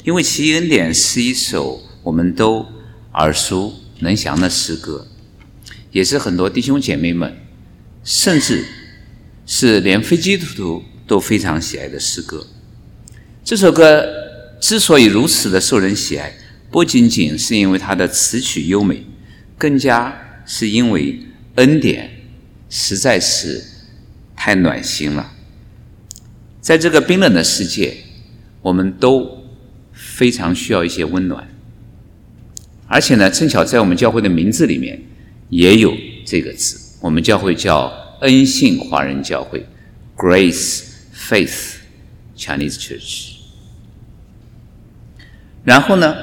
因为奇异恩典是一首我们都耳熟能详的诗歌，也是很多弟兄姐妹们，甚至是连非基督徒都非常喜爱的诗歌。这首歌之所以如此的受人喜爱，不仅仅是因为它的词曲优美，更加是因为恩典实在是太暖心了。在这个冰冷的世界，我们都非常需要一些温暖，而且呢，正巧在我们教会的名字里面也有这个字，我们教会叫恩信华人教会 Grace Faith Chinese Church。 然后呢，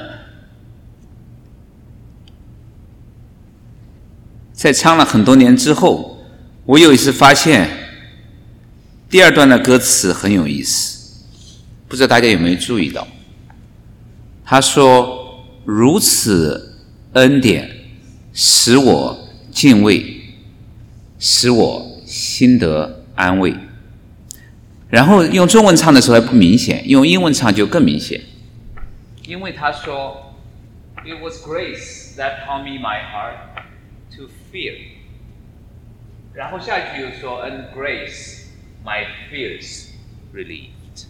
在唱了很多年之后，我有一次发现第二段的歌词很有意思，不知道大家有没有注意到。他说，如此恩典使我敬畏，使我心得安慰。然后用中文唱的时候还不明显，用英文唱就更明显。因为他说 It was grace that taught me my heart to fear， 然后下一句又说 And grace my fears relieved。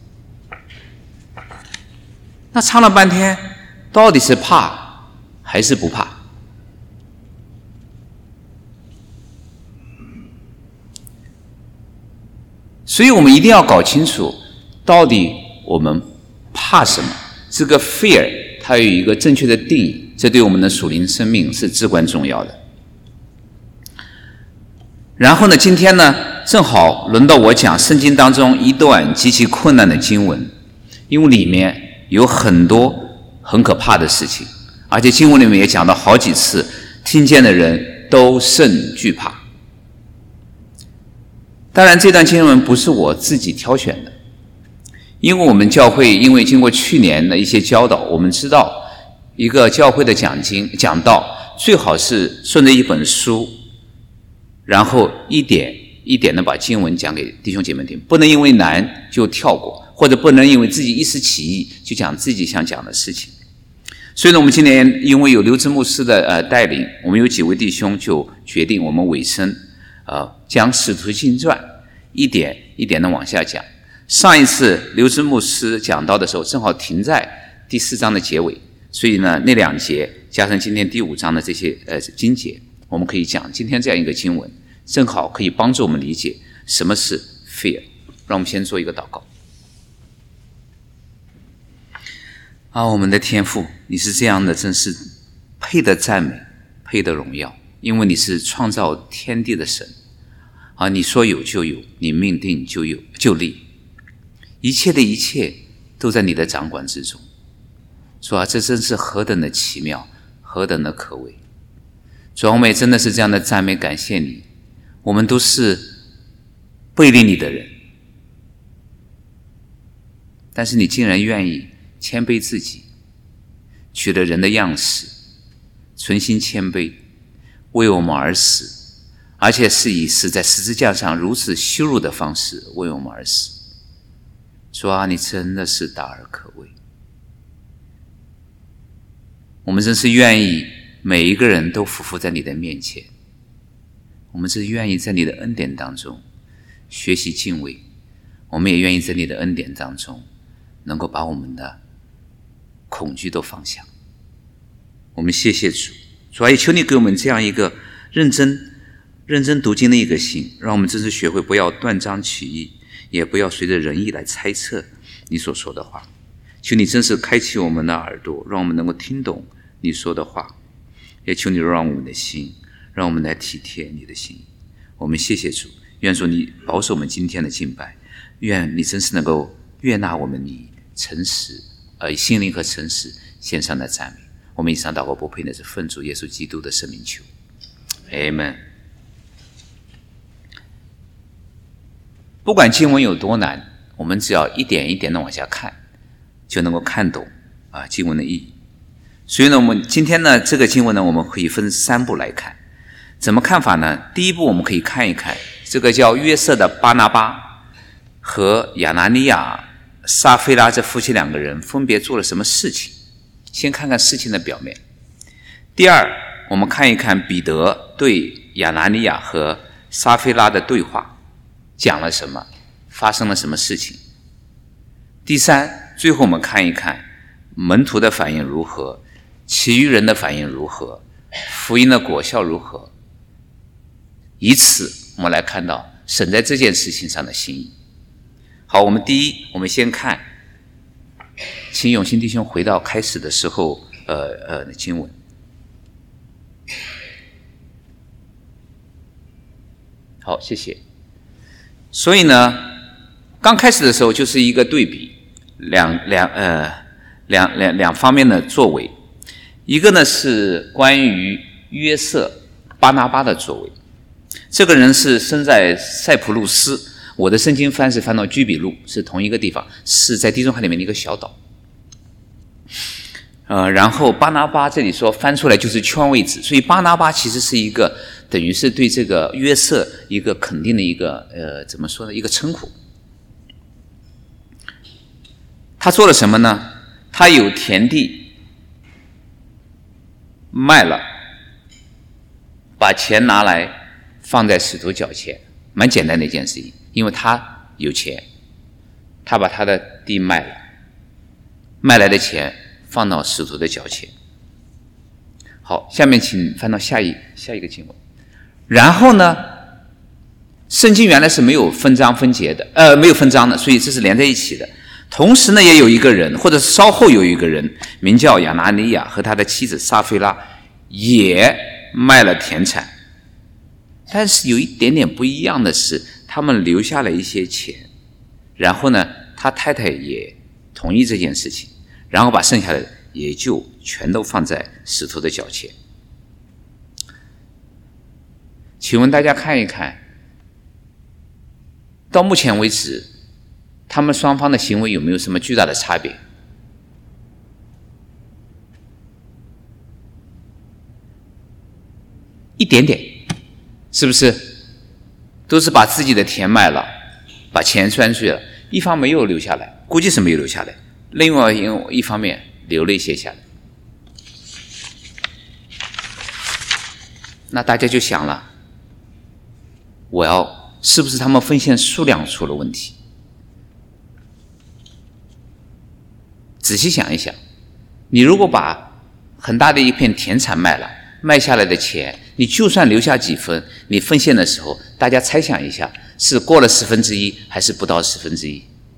那唱了半天，到底是怕还是不怕？所以我们一定要搞清楚，到底我们怕什么。这个 fear 它有一个正确的定义，这对我们的属灵生命是至关重要的。然后呢，今天呢，正好轮到我讲圣经当中一段极其困难的经文，因为里面有很多很可怕的事情，而且经文里面也讲到好几次，听见的人都甚惧怕。当然这段经文不是我自己挑选的，因为我们教会因为经过去年的一些教导，我们知道一个教会的讲道最好是顺着一本书，然后一点一点的把经文讲给弟兄姐妹听，不能因为难就跳过，或者不能因为自己一时起意就讲自己想讲的事情。所以呢，我们今年因为有刘志牧师的带领，我们有几位弟兄就决定我们尾声将《使徒行传》一点一点的往下讲。上一次刘志牧师讲到的时候正好停在第4章的结尾，所以呢那2节加上今天第5章的这些经节，我们可以讲今天这样一个经文，正好可以帮助我们理解什么是 fear。 让我们先做一个祷告。我们的天父，你是这样的，真是配得赞美，配得荣耀，因为你是创造天地的神你说有就有，你命定就有就立，一切的一切都在你的掌管之中。主啊，这真是何等的奇妙，何等的可畏。主啊，我们也真的是这样的赞美感谢你，我们都是背离你的人，但是你竟然愿意谦卑自己，取了人的样式，存心谦卑，为我们而死，而且是以死在十字架上如此羞辱的方式为我们而死。主啊，你真的是大而可畏。我们真是愿意每一个人都匍匐在你的面前，我们是愿意在你的恩典当中学习敬畏，我们也愿意在你的恩典当中能够把我们的恐惧都放下。我们谢谢主，主啊，也求你给我们这样一个认真读经的一个心，让我们真是学会不要断章取义，也不要随着人意来猜测你所说的话。求你真是开启我们的耳朵，让我们能够听懂你说的话，也求你让我们的心，让我们来体贴你的心意。我们谢谢主，愿主你保守我们今天的敬拜，愿你真是能够悦纳我们以诚实以心灵和诚实献上的赞美。我们以上祷告不配的是奉主耶稣基督的圣名求 Amen。 不管经文有多难，我们只要一点一点的往下看，就能够看懂经文的意义。所以呢，我们今天呢这个经文呢，我们可以分3步来看。怎么看法呢？第一步我们可以看一看这个叫约瑟的巴拿巴和亚拿尼亚撒非拉这夫妻2个人分别做了什么事情，先看看事情的表面。第二，我们看一看彼得对亚拿尼亚和撒非拉的对话讲了什么，发生了什么事情。第三，最后我们看一看门徒的反应如何，其余人的反应如何，福音的果效如何，以此我们来看到神在这件事情上的心意。好，我们先看，请永信弟兄回到开始的时候经文。好，谢谢。所以呢，刚开始的时候就是一个对比，两方面的作为。一个呢是关于约瑟巴拿巴的作为，这个人是生在塞浦路斯，我的圣经翻是翻到居比路，是同一个地方，是在地中海里面的一个小岛。然后巴拿巴这里说翻出来就是圈位子，所以巴拿巴其实是一个等于是对这个约瑟一个肯定的一个怎么说呢，一个称呼。他做了什么呢？他有田地卖了，把钱拿来放在使徒脚前，蛮简单的一件事情。因为他有钱，他把他的地卖了，卖来的钱放到使徒的脚前。好，下面请翻到下一个经文。然后呢，圣经原来是没有分章分节的，没有分章的，所以这是连在一起的。同时呢，也有一个人，或者稍后有一个人，名叫亚拿尼亚，和他的妻子撒非拉也卖了田产。但是有一点点不一样的是，他们留下了一些钱，然后呢，他太太也同意这件事情，然后把剩下的也就全都放在使徒的脚前。请问大家看一看，到目前为止他们双方的行为有没有什么巨大的差别？一点点，是不是？都是把自己的田卖了，把钱赚碎了，一方没有留下来，估计是没有留下来，另外一方面留了一些下来。那大家就想了，是不是他们奉献数量出了问题？仔细想一想，你如果把很大的一片田产卖了，卖下来的钱，你就算留下几分，你奉献的时候，大家猜想一下，是过了1/10还是不到1/10？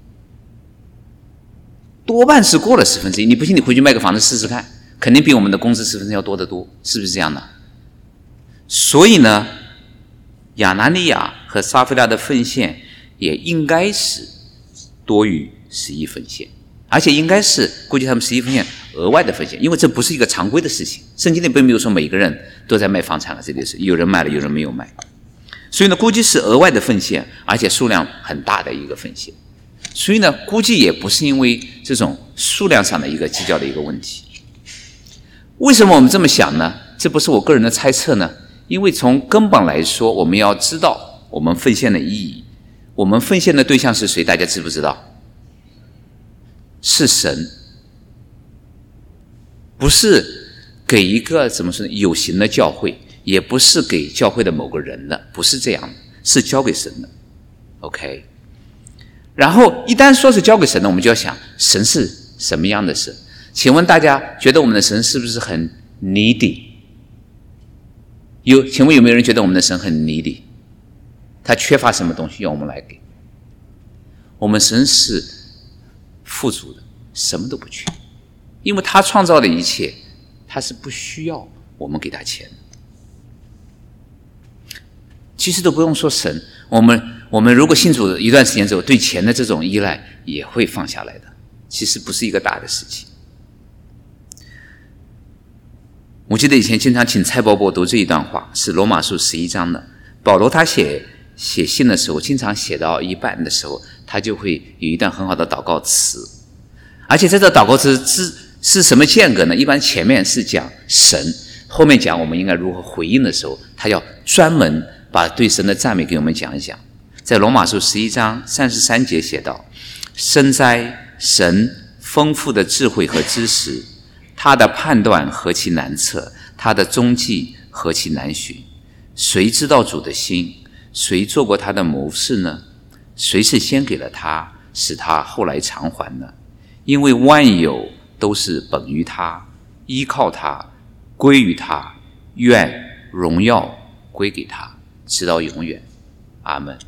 多半是过了1/10。你不信，你回去卖个房子试试看，肯定比我们的工资1/10要多得多，是不是这样的？所以呢，亚拿尼亚和撒非拉的奉献也应该是多于11奉献。而且应该是估计他们11奉献额外的奉献，因为这不是一个常规的事情。圣经里并没有说每个人都在卖房产了，这里是有人卖了，有人没有卖。所以呢，估计是额外的奉献，而且数量很大的一个奉献。所以呢，估计也不是因为这种数量上的一个计较的一个问题。为什么我们这么想呢？这不是我个人的猜测呢？因为从根本来说，我们要知道我们奉献的意义。我们奉献的对象是谁？大家知不知道？是神，不是给一个怎么说呢有形的教会，也不是给教会的某个人的，不是这样的，是交给神的。 OK， 然后一旦说是交给神的，我们就要想神是什么样的神。请问大家觉得我们的神是不是很 needy？ 请问有没有人觉得我们的神很 needy？ 他缺乏什么东西要我们来给？我们神是富足的，什么都不缺，因为他创造的一切，他是不需要我们给他钱的。其实都不用说神，我们如果信主一段时间之后，对钱的这种依赖也会放下来的，其实不是一个大的事情。我记得以前经常请蔡伯伯读这一段话，是罗马书11章的。保罗他写信的时候，经常写到一半的时候，他就会有一段很好的祷告词，而且在这祷告词是什么间隔呢？一般前面是讲神，后面讲我们应该如何回应的时候，他要专门把对神的赞美给我们讲一讲。在罗马书11章33节写道： 深哉神丰富的智慧和知识，他的判断何其难测，他的踪迹何其难寻。谁知道主的心？谁做过他的谋士呢？谁是先给了他，使他后来偿还呢？因为万有都是本于他，依靠他，归于他，愿荣耀归给他，直到永远。阿们。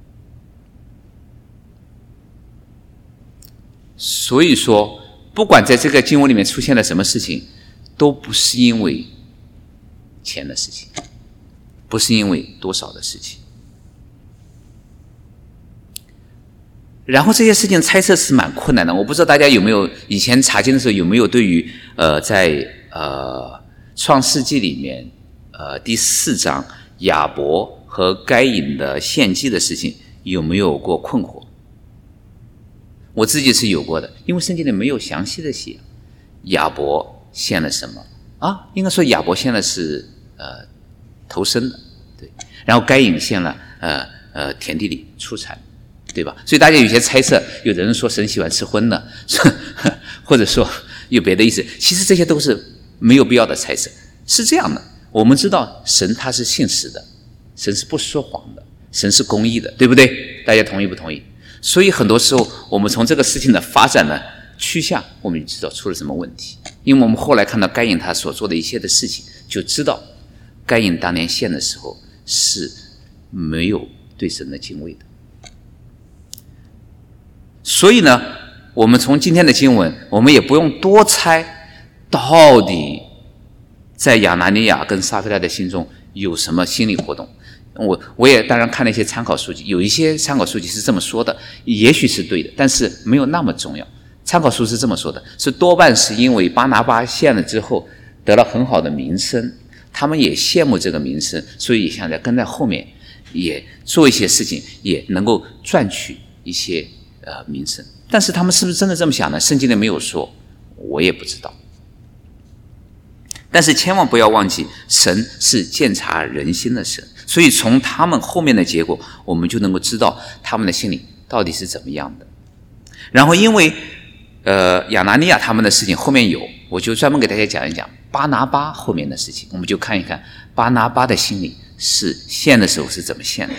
所以说，不管在这个经文里面出现了什么事情，都不是因为钱的事情，不是因为多少的事情。然后这些事情猜测是蛮困难的，我不知道大家有没有以前查经的时候有没有对于在创世纪里面第4章亚伯和该隐的献祭的事情有没有过困惑？我自己是有过的，因为圣经里没有详细的写亚伯献了什么啊，应该说亚伯献的是头生的，对，然后该隐献了田地里出产，对吧？所以大家有些猜测，有的人说神喜欢吃荤的，或者说有别的意思，其实这些都是没有必要的猜测。是这样的，我们知道神他是信实的，神是不说谎的，神是公义的，对不对？大家同意不同意？所以很多时候我们从这个事情的发展的趋向，我们就知道出了什么问题。因为我们后来看到该隐他所做的一切的事情，就知道该隐当年献的时候是没有对神的敬畏的。所以呢，我们从今天的经文，我们也不用多猜到底在亚拿尼亚跟撒非拉的心中有什么心理活动。我也当然看了一些参考书籍，有一些参考书籍是这么说的，也许是对的，但是没有那么重要。参考书是这么说的，是多半是因为巴拿巴献了之后得了很好的名声，他们也羡慕这个名声，所以也想在跟在后面也做一些事情，也能够赚取一些名声。但是他们是不是真的这么想呢？圣经里没有说，我也不知道。但是千万不要忘记，神是鉴察人心的神，所以从他们后面的结果，我们就能够知道他们的心里到底是怎么样的。然后因为亚拿尼亚他们的事情后面有，我就专门给大家讲一讲巴拿巴后面的事情，我们就看一看巴拿巴的心里是献的时候是怎么献的。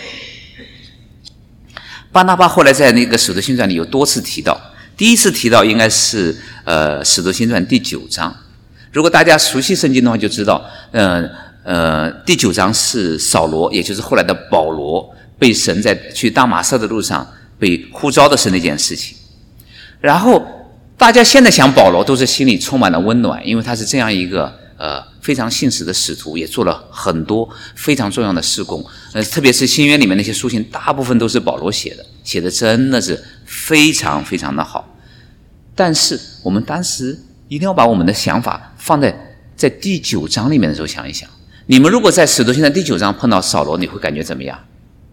巴拿巴后来在那个使徒行传里有多次提到，第一次提到应该是使徒行传第9章。如果大家熟悉圣经的话，就知道第9章是扫罗，也就是后来的保罗，被神在去大马色的路上被呼召的是那件事情。然后大家现在想保罗都是心里充满了温暖，因为他是这样一个非常信实的使徒，也做了很多非常重要的事工。特别是新约里面那些书信大部分都是保罗写的，写的真的是非常非常的好。但是我们当时一定要把我们的想法放在第9章里面的时候想一想，你们如果在使徒行传第9章碰到扫罗，你会感觉怎么样？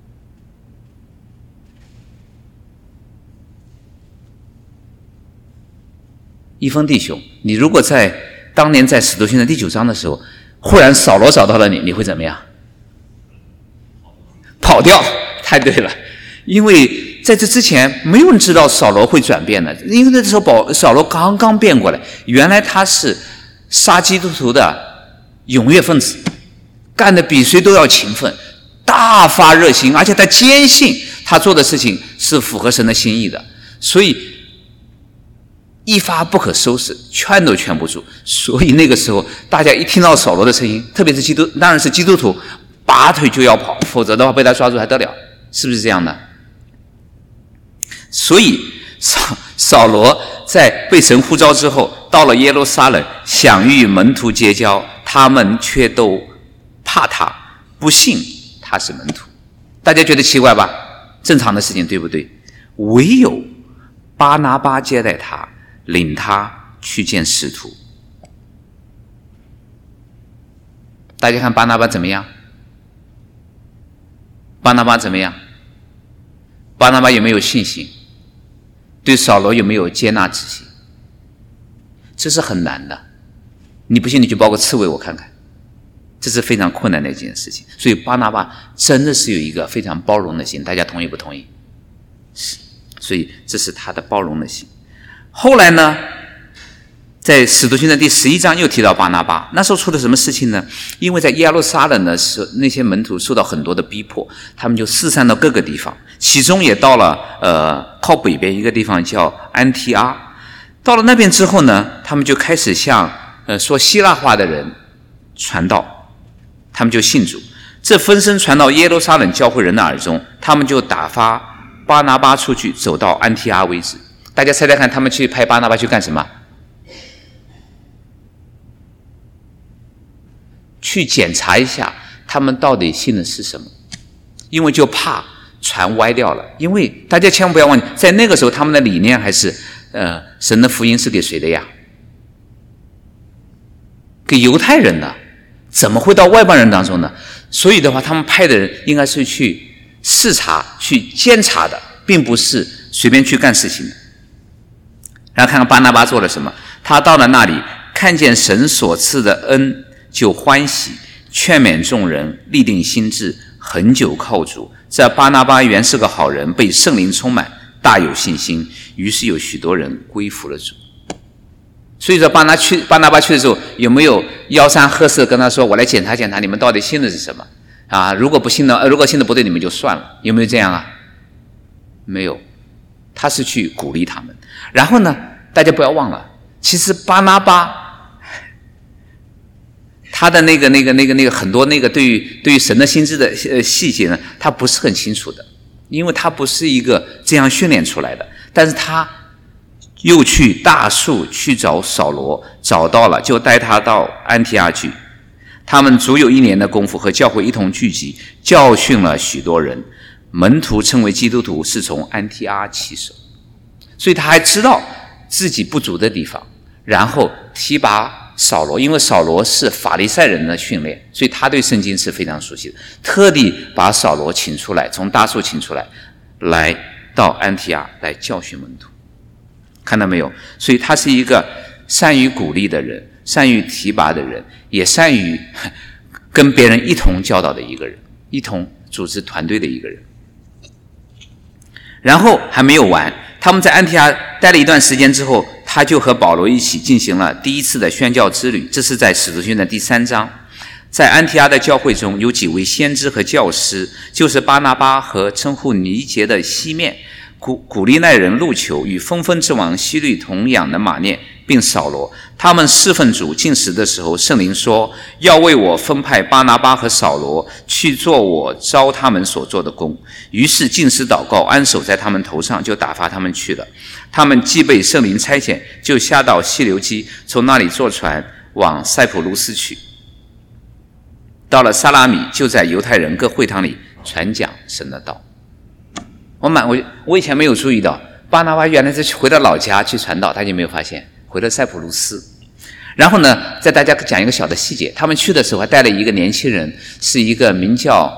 一封弟兄，你如果在当年在使徒行传第9章的时候，忽然扫罗找到了你，你会怎么样？跑掉。太对了，因为在这之前没有人知道扫罗会转变的，因为那时候扫罗刚刚变过来，原来他是杀基督徒的踊跃分子，干得比谁都要勤奋，大发热心，而且他坚信他做的事情是符合神的心意的，所以一发不可收拾，劝都劝不住。所以那个时候大家一听到扫罗的声音，特别是当然是基督徒，拔腿就要跑，否则的话被他抓住还得了，是不是这样的？所以扫罗在被神呼召之后，到了耶路撒冷，想与门徒结交，他们却都怕他，不信他是门徒。大家觉得奇怪吧？正常的事情，对不对？唯有巴拿巴接待他，领他去见使徒。大家看巴拿巴怎么样？巴拿巴怎么样？巴拿巴有没有信心？对扫罗有没有接纳之心？这是很难的，你不信你就包个刺猬我看看，这是非常困难的一件事情。所以巴拿巴真的是有一个非常包容的心，大家同意不同意？ 所以这是他的包容的心。后来呢，在使徒行传第11章又提到巴拿巴，那时候出了什么事情呢？因为在耶路撒冷的时候，那些门徒受到很多的逼迫，他们就四散到各个地方，其中也到了靠北边一个地方叫安提阿。到了那边之后呢，他们就开始向说希腊话的人传道，他们就信主。这风声传到耶路撒冷教会人的耳中，他们就打发巴拿巴出去，走到安提阿为止。大家猜猜看，他们去派巴拿巴去干什么？去检查一下他们到底信的是什么，因为就怕传歪掉了。因为大家千万不要忘记，在那个时候他们的理念还是神的福音是给谁的呀？给犹太人的，怎么会到外邦人当中呢？所以的话，他们派的人应该是去视察、去监察的，并不是随便去干事情的。然后看看巴拿巴做了什么，他到了那里，看见神所赐的恩，就欢喜，劝勉众人，立定心志，恒久靠主。这巴拿巴原是个好人，被圣灵充满，大有信心，于是有许多人归服了主。所以说巴拿巴去的时候，有没有吆三喝四跟他说，我来检查检查你们到底信的是什么啊？如果信的不对，你们就算了。有没有这样啊？没有，他是去鼓励他们。然后呢，大家不要忘了，其实巴拿巴他的那个很多对于神的心智的细节呢，他不是很清楚的，因为他不是一个这样训练出来的。但是他又去大树去找扫罗，找到了，就带他到安提阿去。他们足有1年的功夫，和教会一同聚集，教训了许多人。门徒称为基督徒，是从安提阿起手。所以他还知道自己不足的地方，然后提拔扫罗，因为扫罗是法利赛人的训练，所以他对圣经是非常熟悉的，特地把扫罗请出来，从大树请出来，来到安提阿来教训门徒。看到没有？所以他是一个善于鼓励的人，善于提拔的人，也善于跟别人一同教导的一个人，一同组织团队的一个人。然后还没有完，他们在安提阿待了一段时间之后，他就和保罗一起进行了第一次的宣教之旅，这是在使徒行传第3章。在安提阿的教会中有几位先知和教师，就是巴拿巴和称呼尼结的西面，古利奈人路求，与分封之王希律同养的马念，并扫罗。他们侍奉主禁食的时候，圣灵说，要为我分派巴拿巴和扫罗去做我召他们所做的工。于是禁食祷告，安手在他们头上，就打发他们去了。他们既被圣灵差遣，就下到西流基，从那里坐船往塞浦路斯去。到了撒拉米，就在犹太人各会堂里传讲神的道。我以前没有注意到，巴拿巴原来是回到老家去传道，大家有没有发现？回到塞浦路斯。然后呢，再大家讲一个小的细节，他们去的时候还带了一个年轻人，是一个名叫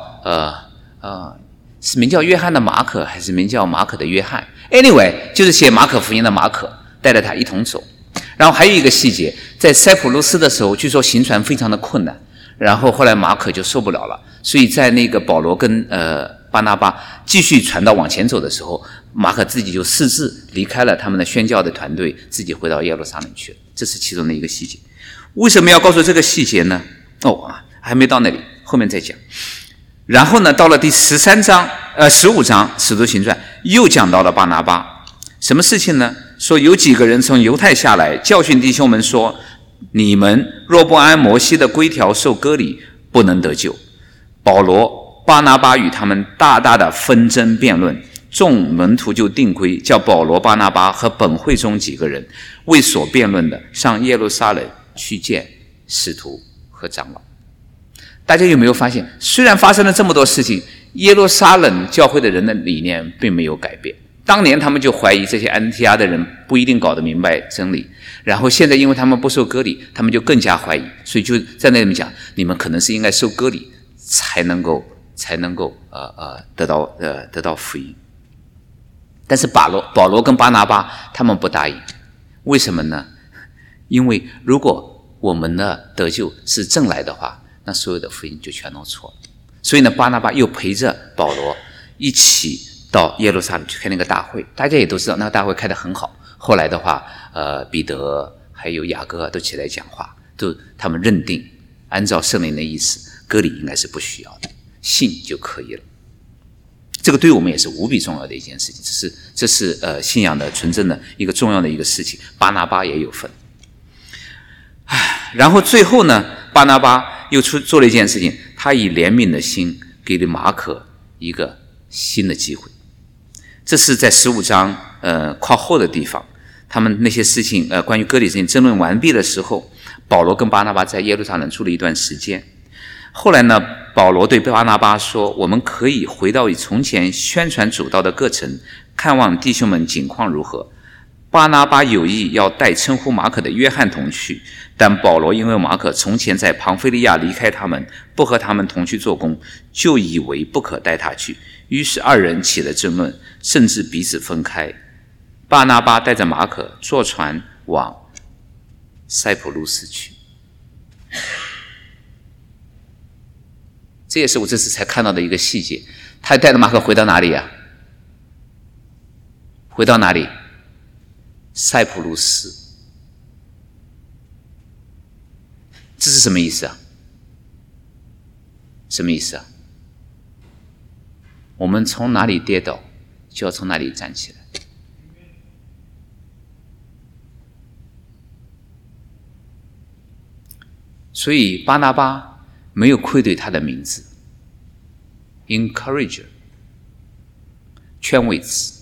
约翰的马可，还是名叫马可的约翰 ？Anyway， 就是写马可福音的马可，带着他一同走。然后还有一个细节，在塞浦路斯的时候，据说行船非常的困难，然后后来马可就受不了了，所以在那个保罗跟巴拿巴继续传道往前走的时候，马可自己就私自离开了他们的宣教的团队，自己回到耶路撒冷去了。这是其中的一个细节。为什么要告诉这个细节呢？还没到那里，后面再讲。然后呢，到了第15章使徒行传又讲到了巴拿巴。什么事情呢？说有几个人从犹太下来，教训弟兄们说，你们若不按摩西的规条受割礼，不能得救。保罗、巴拿巴与他们大大的纷争辩论，众门徒就定规，叫保罗、巴拿巴和本会中几个人为所辩论的上耶路撒冷去见使徒和长老。大家有没有发现，虽然发生了这么多事情，耶路撒冷教会的人的理念并没有改变。当年他们就怀疑这些安提阿的人不一定搞得明白真理，然后现在因为他们不受割礼，他们就更加怀疑，所以就在那里讲，你们可能是应该受割礼才能够得到福音。但是保罗跟巴拿巴他们不答应，为什么呢？因为如果我们的得救是正来的话，那所有的福音就全都错了。所以呢，巴拿巴又陪着保罗一起到耶路撒冷去开那个大会，大家也都知道那个大会开得很好。后来的话，彼得还有雅各都起来讲话，他们认定按照圣灵的意思，割礼应该是不需要的，信就可以了。这个对我们也是无比重要的一件事情，这是信仰的纯正的一个重要的一个事情。巴拿巴也有份。然后最后呢，巴拿巴又做了一件事情，他以怜悯的心给了马可一个新的机会。这是在15章靠后的地方，他们那些事情关于割礼事情争论完毕的时候，保罗跟巴拿巴在耶路撒冷住了一段时间。后来呢，保罗对巴拿巴说，我们可以回到以从前宣传主道的各城，看望弟兄们景况如何。巴拿巴有意要带称呼马可的约翰同去，但保罗因为马可从前在庞菲利亚离开他们，不和他们同去做工，就以为不可带他去，于是二人起了争论，甚至彼此分开。巴拿巴带着马可坐船往塞浦路斯去。这也是我这次才看到的一个细节。他带着马可回到哪里啊？回到哪里？塞浦路斯。这是什么意思啊？什么意思啊？我们从哪里跌倒，就要从哪里站起来。所以巴拿巴没有愧对他的名字 ，encourager， 劝慰词。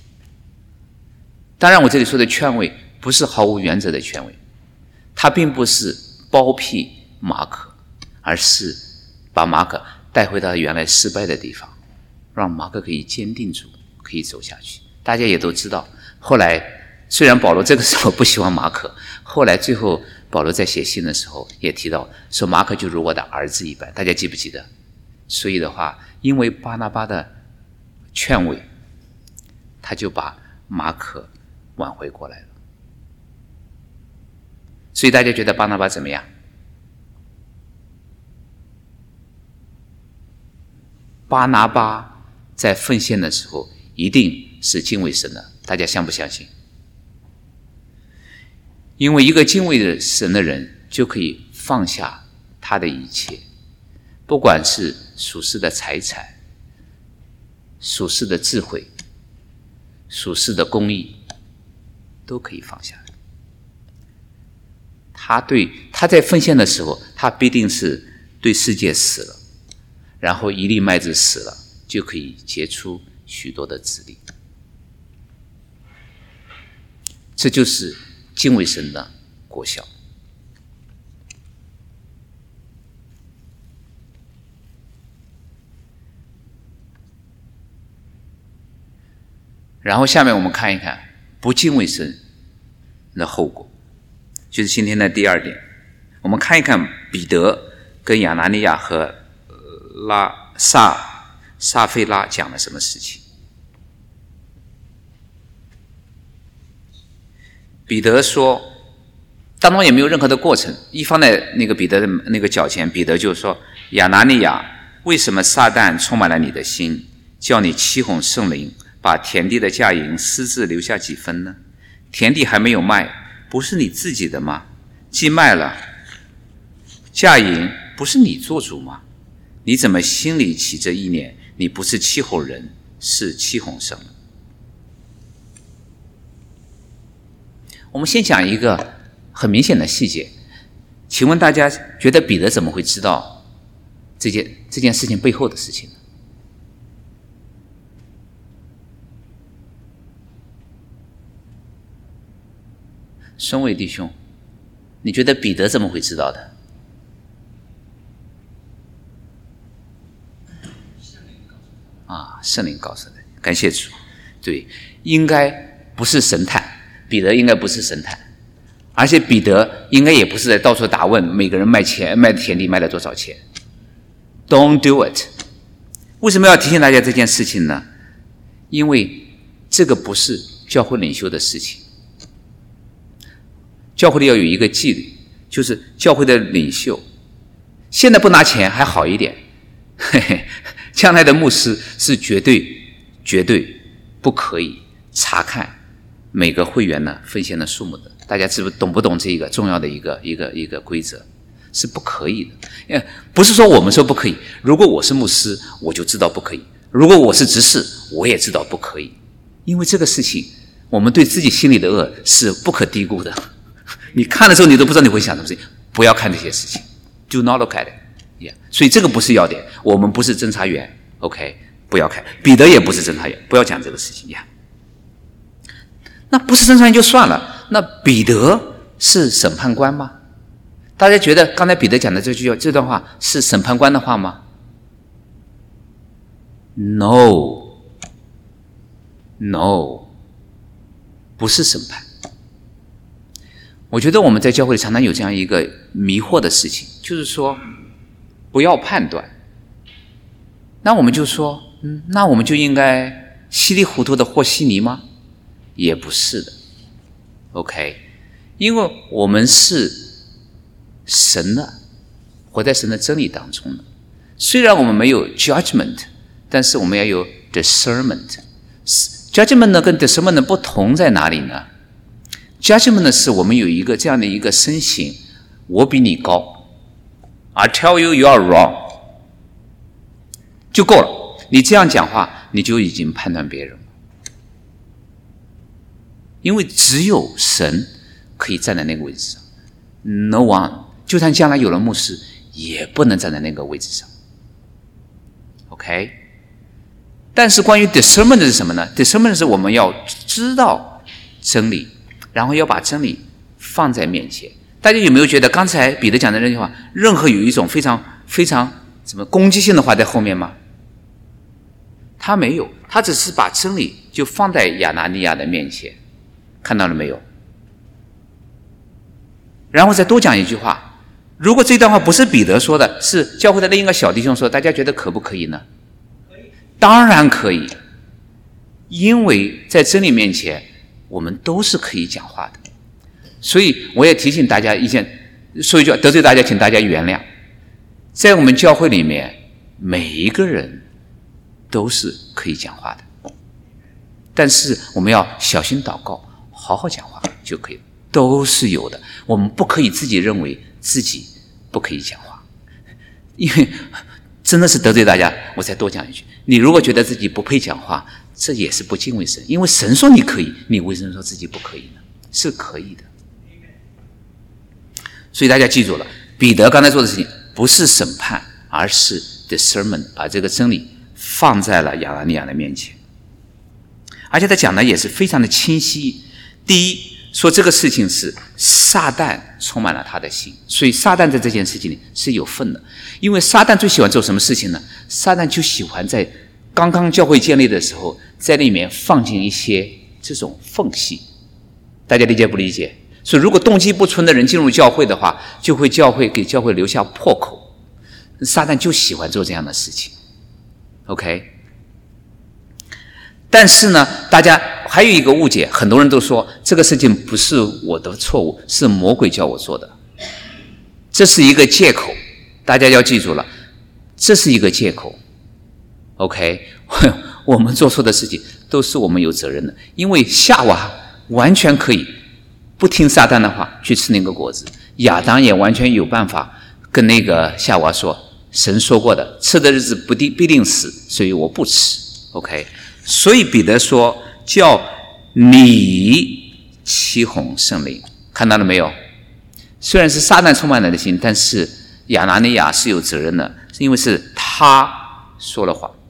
当然我这里说的劝慰不是毫无原则的劝慰，他并不是包庇马可，而是把马可带回到原来失败的地方，让马可可以坚定住，可以走下去。大家也都知道，后来虽然保罗这个时候不喜欢马可，后来最后保罗在写信的时候也提到说，马可就如我的儿子一般，大家记不记得？所以的话，因为巴拿巴的劝慰，他就把马可挽回过来了。所以大家觉得巴拿巴怎么样？巴拿巴在奉献的时候一定是敬畏神的，大家相不相信？因为一个敬畏神的人就可以放下他的一切，不管是属世的财产、属世的智慧、属世的公义，都可以放下来。他在奉献的时候，他必定是对世界死了，然后一粒麦子死了，就可以结出许多的子粒。这就是敬畏神的果效。然后下面我们看一看不敬畏神的后果，就是今天的第二点。我们看一看彼得跟亚拿尼亚和撒非拉讲了什么事情。彼得说，当中也没有任何的过程，一放在那个彼得的那个脚前，彼得就说，亚拿尼亚，为什么撒旦充满了你的心，叫你欺哄圣灵，把田地的价银私自留下几分呢？田地还没有卖，不是你自己的吗？既卖了，价银不是你做主吗？你怎么心里起这意念？你不是欺哄人，是欺哄圣灵。我们先讲一个很明显的细节，请问大家觉得彼得怎么会知道这件事情背后的事情呢？孙伟弟兄，你觉得彼得怎么会知道的？圣灵告诉的，感谢主。对，应该不是神探，彼得应该不是神探，而且彼得应该也不是在到处打问每个人卖田地卖了多少钱。Don't do it。为什么要提醒大家这件事情呢？因为这个不是教会领袖的事情。教会里要有一个纪律，就是教会的领袖现在不拿钱还好一点，嘿嘿，将来的牧师是绝对绝对不可以查看每个会员呢奉献的数目的。大家懂不懂这个重要的一个规则？是不可以的。不是说我们说不可以，如果我是牧师我就知道不可以，如果我是执事我也知道不可以。因为这个事情我们对自己心里的恶是不可低估的，你看的时候你都不知道你会想什么事情。不要看这些事情， Do not look at it、所以这个不是要点，我们不是侦查员 OK， 不要看。彼得也不是侦查员，不要讲这个事情呀。那不是侦查员就算了，那彼得是审判官吗？大家觉得刚才彼得讲的这段话是审判官的话吗？ No， 不是审判。我觉得我们在教会里常常有这样一个迷惑的事情，就是说不要判断。那我们就说那我们就应该稀里糊涂的和稀泥吗？也不是的 OK， 因为我们是神的，活在神的真理当中的。虽然我们没有 judgment， 但是我们要有 discernment。judgment 呢跟 discernment 的不同在哪里呢？ judgment 呢是我们有一个这样的一个身形，我比你高， I tell you you are wrong， 就够了。你这样讲话你就已经判断别人了，因为只有神可以站在那个位置上， No one， 就算将来有了牧师也不能站在那个位置上 OK。 但是关于 discernment 是什么呢？ discernment 是我们要知道真理，然后要把真理放在面前。大家有没有觉得刚才彼得讲的那句话任何有一种非常什么攻击性的话在后面吗？他没有，他只是把真理就放在亚拿尼亚的面前，看到了没有？然后再多讲一句话，如果这段话不是彼得说的，是教会的另一个小弟兄说，大家觉得可不可以呢？当然可以，因为在真理面前我们都是可以讲话的。所以我也提醒大家说一句得罪大家请大家原谅，在我们教会里面每一个人都是可以讲话的，但是我们要小心祷告，好好讲话就可以了，都是有的。我们不可以自己认为自己不可以讲话，因为真的是得罪大家我再多讲一句，你如果觉得自己不配讲话，这也是不敬畏神，因为神说你可以，你为什么说自己不可以呢？是可以的。所以大家记住了，彼得刚才做的事情不是审判，而是 discernment， 把这个真理放在了亚拿尼亚的面前，而且他讲的也是非常的清晰。第一，说这个事情是撒旦充满了他的心，所以撒旦在这件事情里是有份的。因为撒旦最喜欢做什么事情呢？撒旦就喜欢在刚刚教会建立的时候，在里面放进一些这种缝隙。大家理解不理解？所以如果动机不纯的人进入教会的话，就会给教会留下破口。撒旦就喜欢做这样的事情 OK。 但是呢，大家还有一个误解，很多人都说这个事情不是我的错误，是魔鬼叫我做的，这是一个借口。大家要记住了，这是一个借口 OK。 我们做错的事情都是我们有责任的，因为夏娃完全可以不听撒旦的话去吃那个果子，亚当也完全有办法跟那个夏娃说，神说过的，吃的日子必定死，所以我不吃 OK。 所以彼得说叫你欺哄圣灵，看到了没有？虽然是撒旦充满了的心，但是亚拿尼亚是有责任的，因为是他说了谎。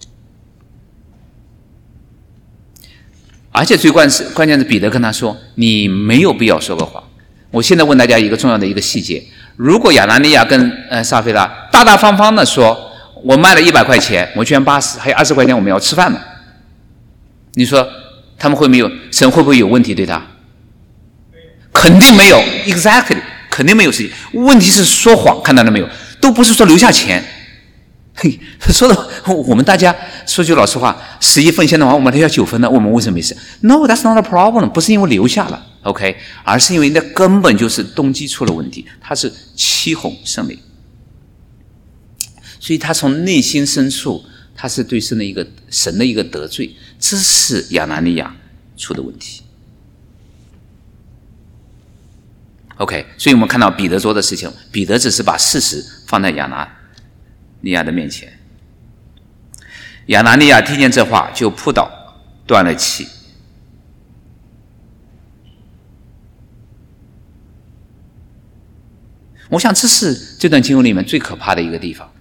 而且最关键是彼得跟他说，你没有必要说个谎。我现在问大家一个重要的一个细节，如果亚拿尼亚跟撒非拉大大方方的说，我卖了100块钱，我捐80，还有20块钱我们要吃饭的，你说他们神会不会有问题对他？肯定没有 exactly， 肯定没有事情。问题是说谎，看到了没有？都不是说留下钱。说的我们大家说句老实话，10亿奉献的话我们留下9分的，我们为什么没事？ No, that's not a problem， 不是因为留下了 OK， 而是因为那根本就是动机出了问题，他是欺哄圣灵，所以他从内心深处他是对神的一个得罪，这是亚拿尼亚出的问题。OK， 所以我们看到彼得做的事情，彼得只是把事实放在亚拿尼亚的面前。亚拿尼亚听见这话就扑倒，断了气。我想这是这段经文里面最可怕的一个地方。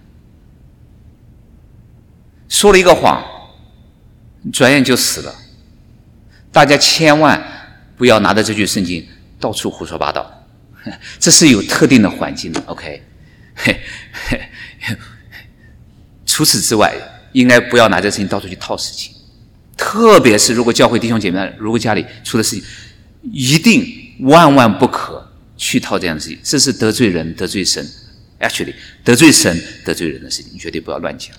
说了一个谎，转眼就死了。大家千万不要拿着这句圣经到处胡说八道。这是有特定的环境的 ，OK。除此之外，应该不要拿这事情到处去套事情。特别是如果教会弟兄姐妹，如果家里出了事情，一定万万不可去套这样的事情。这是得罪人、得罪神 ，actually 得罪神、得罪人的事情，绝对不要乱讲。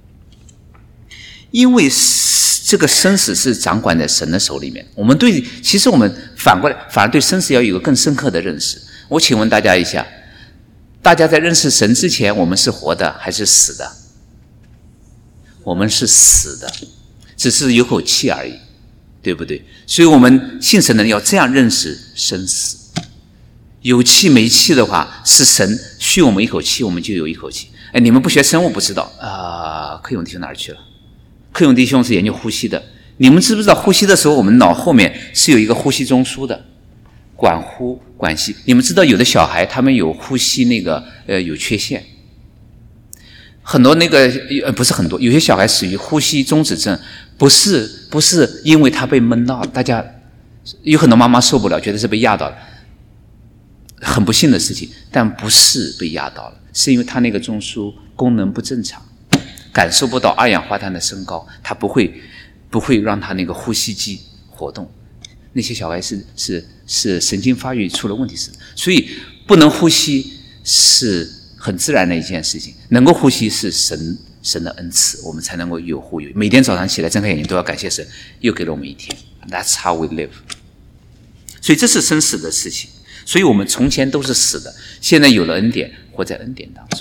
因为这个生死是掌管在神的手里面。其实我们反而对生死要有一个更深刻的认识。我请问大家一下，大家在认识神之前，我们是活的还是死的？我们是死的，只是有口气而已，对不对？所以我们信神的人要这样认识生死。有气没气的话，是神续我们一口气，我们就有一口气。哎，你们不学生物不知道克勇弟兄哪儿去了？克勇弟兄是研究呼吸的，你们知不知道呼吸的时候，我们脑后面是有一个呼吸中枢的，管呼管吸。你们知道有的小孩他们有呼吸有缺陷，很多不是很多，有些小孩属于呼吸中止症，不是因为他被闷到，大家有很多妈妈受不了，觉得是被压到了，很不幸的事情，但不是被压到了，是因为他那个中枢功能不正常，感受不到二氧化碳的升高，它不会让它那个呼吸机活动。那些小孩是神经发育出了问题，所以不能呼吸是很自然的一件事情，能够呼吸是神的恩赐，我们才能够有呼有。每天早上起来睁开眼睛都要感谢神，又给了我们一天。That's how we live。所以这是生死的事情。所以我们从前都是死的，现在有了恩典，活在恩典当中。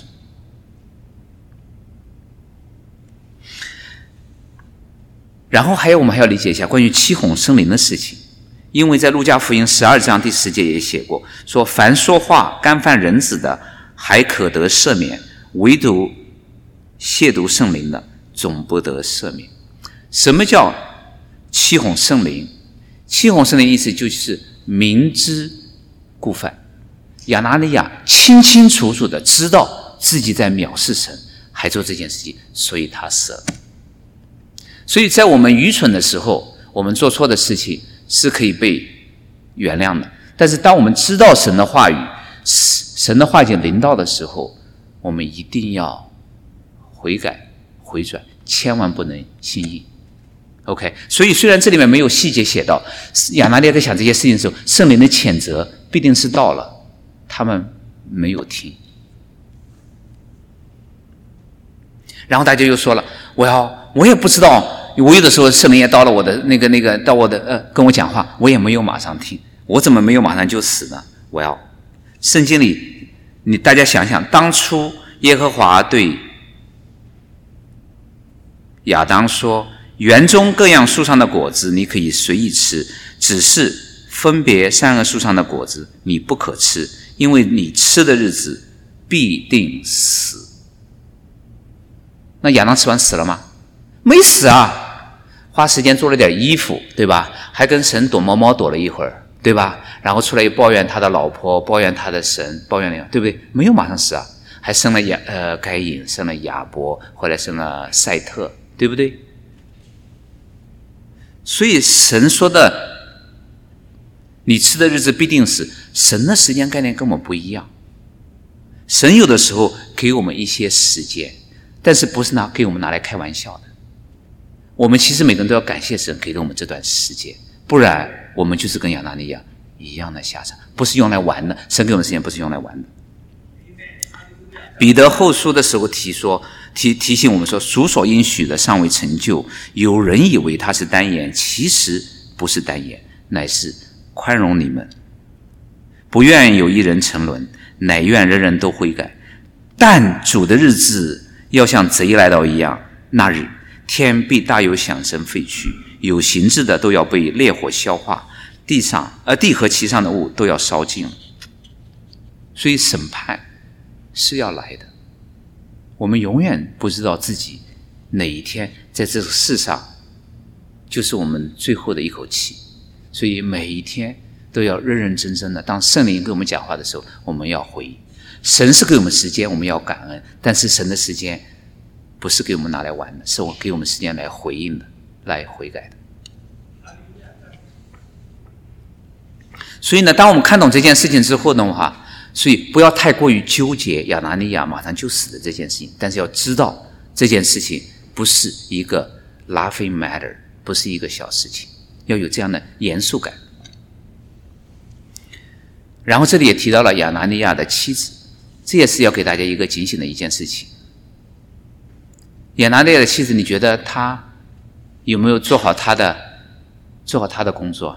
然后我们还要理解一下关于欺哄生灵的事情，因为在路加福音12章第10节也写过，说凡说话干犯人子的，还可得赦免，唯独亵渎圣灵的，总不得赦免。什么叫欺哄圣灵？欺哄圣灵意思就是明知故犯。亚拿尼亚清清楚楚的知道自己在藐视神，还做这件事情，所以他死了。所以在我们愚蠢的时候，我们做错的事情是可以被原谅的，但是当我们知道神的话语，神的话已经临到的时候，我们一定要悔改回转，千万不能心硬。OK， 所以虽然这里面没有细节写到亚拿尼亚在想这些事情的时候，圣灵的谴责必定是到了，他们没有听。然后大家又说了，我也不知道，我有的时候圣灵也到了我的到我的跟我讲话，我也没有马上听，我怎么没有马上就死呢？圣经里大家想想，当初耶和华对亚当说，园中各样树上的果子你可以随意吃，只是分别善恶树上的果子你不可吃，因为你吃的日子必定死。那亚当吃完死了吗？没死啊，花时间做了点衣服，对吧？还跟神躲猫猫躲了一会儿，对吧？然后出来又抱怨他的老婆，抱怨他的神，抱怨对不对？没有马上死啊，还生了该隐，生了亚伯，后来生了赛特，对不对？所以神说的你吃的日子必定死，神的时间概念跟我们不一样。神有的时候给我们一些时间，但是不是给我们拿来开玩笑的。我们其实每个人都要感谢神给了我们这段时间，不然我们就是跟亚拿尼亚一样的下场，不是用来玩的。神给我们时间不是用来玩的。彼得后书的时候提醒我们说，主所应许的尚未成就，有人以为他是单言，其实不是单言，乃是宽容你们，不愿有一人沉沦，乃愿人人都悔改。但主的日子要像贼来到一样， 那日天必大有响声废去，有形质的都要被烈火消化，地和其上的物都要烧尽了。所以审判是要来的，我们永远不知道自己哪一天在这个世上就是我们最后的一口气，所以每一天都要认认真真的，当圣灵跟我们讲话的时候，我们要回应。神是给我们时间，我们要感恩，但是神的时间不是给我们拿来玩的，是给我们时间来回应的，来悔改的。所以呢，当我们看懂这件事情之后的话，所以不要太过于纠结亚拿尼亚马上就死的这件事情，但是要知道这件事情不是一个 laughing matter， 不是一个小事情，要有这样的严肃感。然后这里也提到了亚拿尼亚的妻子，这也是要给大家一个警醒的一件事情。亚拿尼亚的妻子，你觉得他有没有做好他的工作？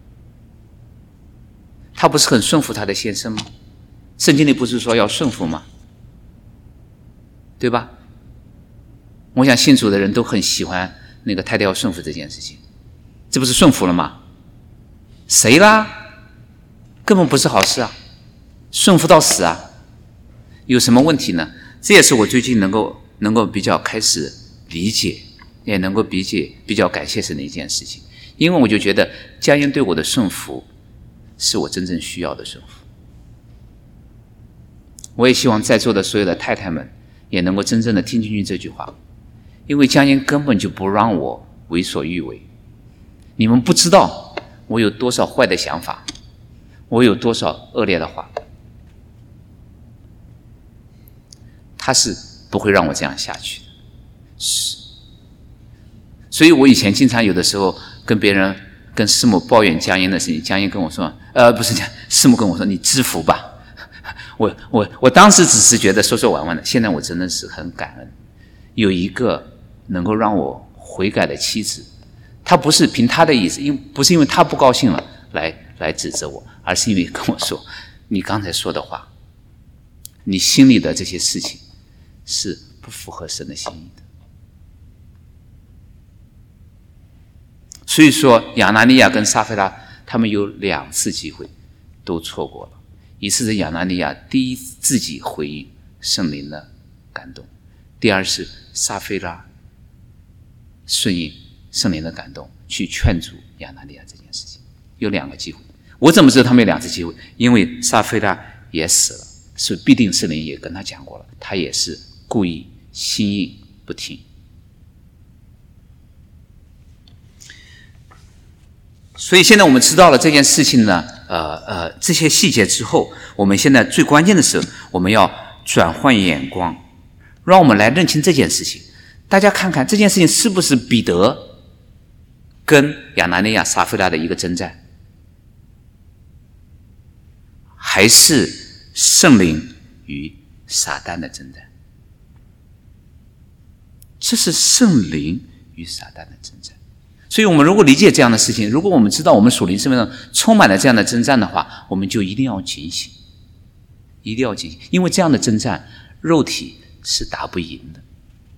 他不是很顺服他的先生吗？圣经里不是说要顺服吗？对吧？我想信主的人都很喜欢那个太太要顺服这件事情，这不是顺服了吗？谁啦？根本不是好事啊，顺服到死啊，有什么问题呢？这也是我最近能够比较开始理解，也能够比较感谢神的一件事情。因为我就觉得佳音对我的顺服是我真正需要的顺服。我也希望在座的所有的太太们也能够真正的听进去这句话，因为佳音根本就不让我为所欲为。你们不知道我有多少坏的想法，我有多少恶劣的话，他是不会让我这样下去的。是，所以我以前经常有的时候跟师母抱怨佳音的事情，佳音跟我说，不是讲，师母跟我说你知福吧。我当时只是觉得说玩玩的，现在我真的是很感恩，有一个能够让我悔改的妻子，她不是凭她的意思，不是因为她不高兴了来指责我，而是因为跟我说，你刚才说的话，你心里的这些事情是不符合神的心意的。所以说亚拿尼亚跟撒非拉他们有2次机会都错过了，一次是亚拿尼亚第一自己回应圣灵的感动，第二是撒非拉顺应圣灵的感动去劝阻亚拿尼亚这件事情，有2个机会。我怎么知道他们有2次机会？因为撒非拉也死了，是必定圣灵也跟他讲过了，他也是故意心硬不听。所以现在我们知道了这件事情呢，这些细节之后，我们现在最关键的是我们要转换眼光，让我们来认清这件事情。大家看看这件事情是不是彼得跟亚拿尼亚撒非拉的一个征战，还是圣灵与撒旦的征战？这是圣灵与撒旦的征战。所以我们如果理解这样的事情，如果我们知道我们属灵生命上充满了这样的征战的话，我们就一定要警醒，一定要警醒，因为这样的征战肉体是打不赢的。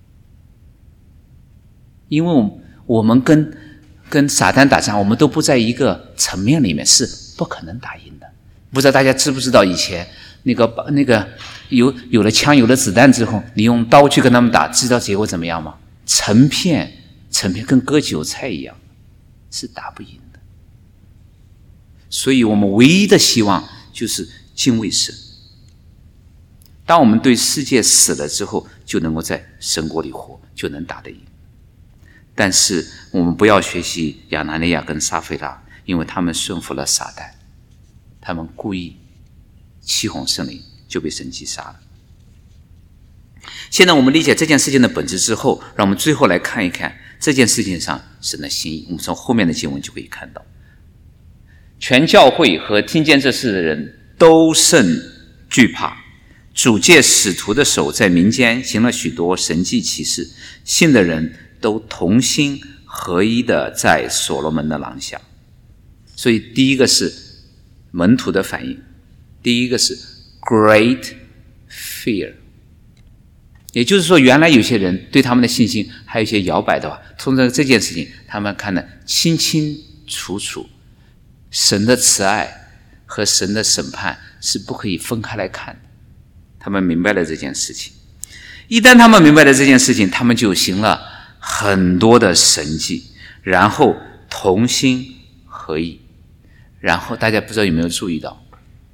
因为我们跟撒旦打仗，我们都不在一个层面里面，是不可能打赢的。不知道大家知不知道，以前那个有了枪有了子弹之后，你用刀去跟他们打，知道结果怎么样吗？成片跟割韭菜一样，是打不赢的。所以我们唯一的希望就是敬畏神。当我们对世界死了之后，就能够在神国里活，就能打得赢。但是我们不要学习亚拿尼亚跟撒非拉，因为他们顺服了撒旦，他们故意欺哄圣灵，就被神击杀了。现在我们理解这件事情的本质之后，让我们最后来看一看这件事情上神的心意。我们从后面的经文就可以看到，全教会和听见这事的人都甚惧怕，主借使徒的手在民间行了许多神迹奇事，信的人都同心合一的在所罗门的廊下。所以第一个是门徒的反应，第一个是 great fear， 也就是说，原来有些人对他们的信心还有一些摇摆的话，通过这件事情，他们看得清清楚楚，神的慈爱和神的审判是不可以分开来看的。他们明白了这件事情，一旦他们明白了这件事情，他们就行了很多的神迹，然后同心合意。然后大家不知道有没有注意到，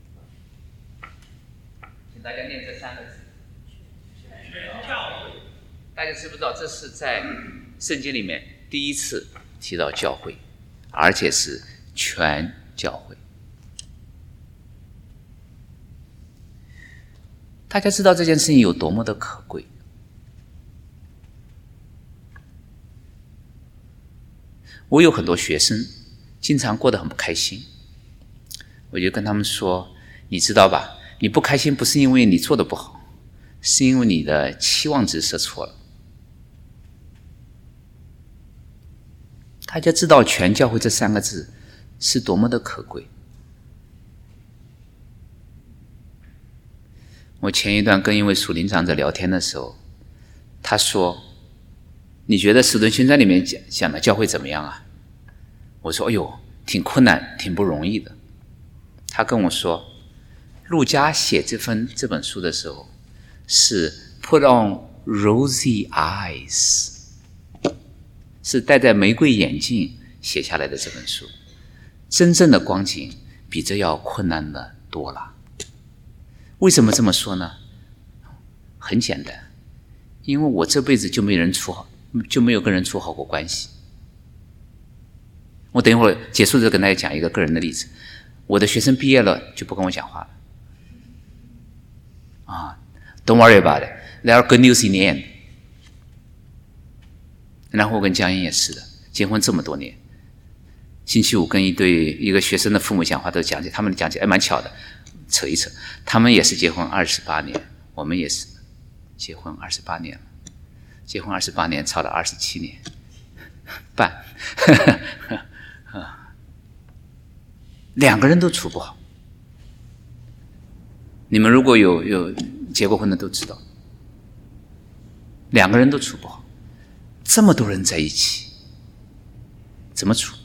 请大家念这3个字：全教会。大家知不知道这是在圣经里面第一次提到教会，而且是全教会。大家知道这件事情有多么的可贵。我有很多学生经常过得很不开心，我就跟他们说，你知道吧，你不开心不是因为你做的不好，是因为你的期望值设错了。大家知道全教会这3个字是多么的可贵。我前一段跟一位属灵长者聊天的时候，他说，你觉得使徒行传里面讲的教会怎么样啊？我说，哎呦，挺困难，挺不容易的。他跟我说，路加写这本书的时候是 put on rosy eyes， 是戴在玫瑰眼镜写下来的这本书，真正的光景比这要困难的多了。为什么这么说呢？很简单，因为我这辈子就没有跟人处好过关系。我等一会儿结束之后跟大家讲一个个人的例子。我的学生毕业了就不跟我讲话了。Don't worry about it. There are good news in the end. 然后我跟江英也是的，结婚这么多年，星期五跟一个学生的父母讲话都讲起，他们讲起蛮巧的，扯一扯，他们也是结婚28年，我们也是结婚28年了，结婚28年，吵了27年半。2个人都处不好。你们如果有结过婚的都知道，2个人都处不好，这么多人在一起怎么处？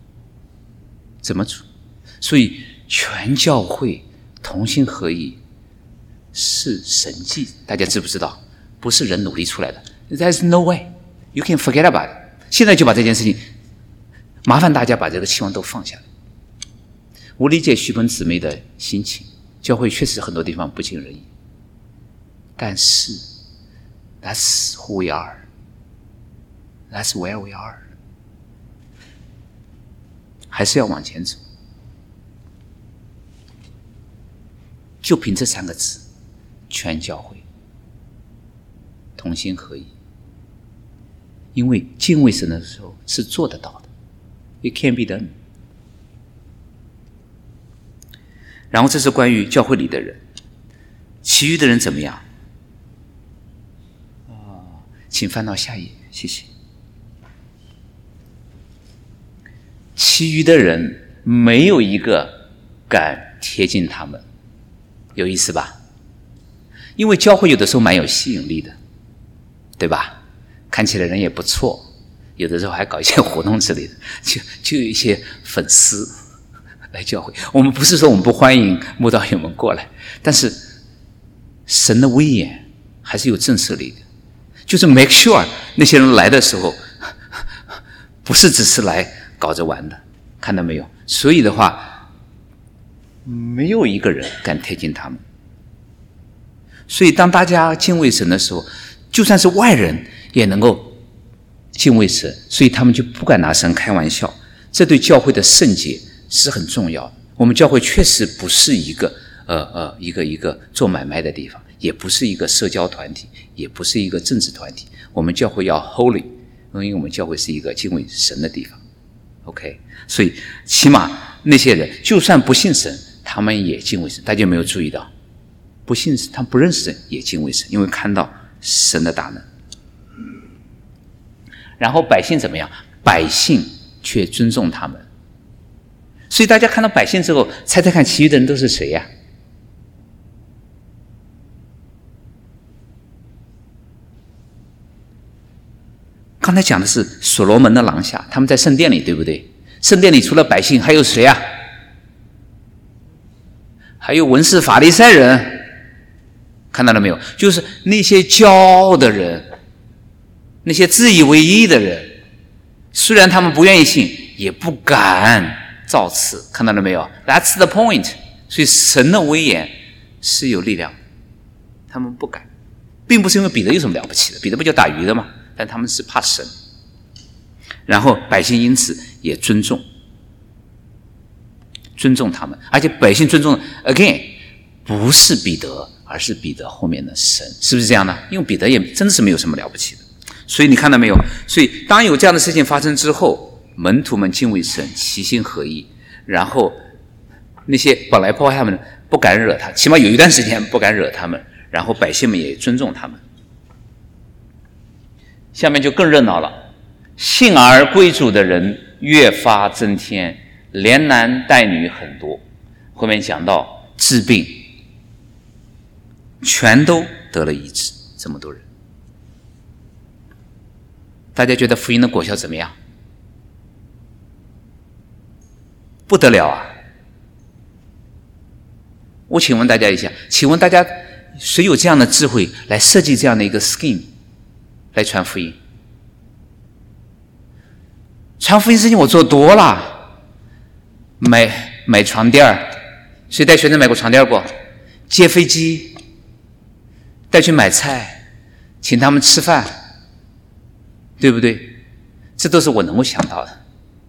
所以全教会同心合意是神迹，大家知不知道？不是人努力出来的。There's no way you can forget about it。 现在就把这件事情，麻烦大家把这个期望都放下来。我理解徐本姊妹的心情，教会确实很多地方不尽人意，但是 That's who we are. That's where we are. 还是要往前走。就凭这3个字，全教会同心合意。因为敬畏神的时候是做得到的。It can be done. 然后这是关于教会里的人，其余的人怎么样？请翻到下一页，谢谢。其余的人没有一个敢贴近他们，有意思吧？因为教会有的时候蛮有吸引力的，对吧？看起来人也不错，有的时候还搞一些活动之类的，就有一些粉丝来教会。我们不是说我们不欢迎慕道友们过来，但是神的威严还是有震慑力的，就是 make sure 那些人来的时候不是只是来搞着玩的，看到没有？所以的话，没有一个人敢贴近他们。所以当大家敬畏神的时候，就算是外人也能够敬畏神，所以他们就不敢拿神开玩笑。这对教会的圣洁是很重要的。我们教会确实不是一个做买卖的地方，也不是一个社交团体，也不是一个政治团体。我们教会要 holy， 因为我们教会是一个敬畏神的地方。OK， 所以起码那些人就算不信神，他们也敬畏神。大家有没有注意到？不信神，他们不认识神，也敬畏神，因为看到神的大能。然后百姓怎么样？百姓却尊重他们。所以大家看到百姓之后，猜猜看其余的人都是谁呀？ 刚才讲的是所罗门的廊下，他们在圣殿里，对不对？圣殿里除了百姓还有谁啊？还有文士法利赛人，看到了没有？就是那些骄傲的人，那些自以为意的人，虽然他们不愿意信，也不敢造次，看到了没有？ That's the point。 所以神的威严是有力量，他们不敢，并不是因为彼得有什么了不起的，彼得不就打鱼的吗？但他们是怕神，然后百姓因此也尊重他们，而且百姓尊重 again 不是彼得，而是彼得后面的神，是不是这样的？因为彼得也真的是没有什么了不起的。所以你看到没有？所以当有这样的事情发生之后，门徒们敬畏神，齐心合意，然后那些本来迫害他们不敢惹他，起码有一段时间不敢惹他们，然后百姓们也尊重他们。下面就更热闹了，信而归主的人越发增添，连男带女很多。后面讲到治病，全都得了医治，这么多人。大家觉得福音的果效怎么样？不得了啊！我请问大家一下，请问大家谁有这样的智慧来设计这样的一个 scheme 来传福音？传福音事情我做多了，买床垫儿，谁带学生买过床垫过？接飞机，带去买菜，请他们吃饭，对不对？这都是我能够想到的。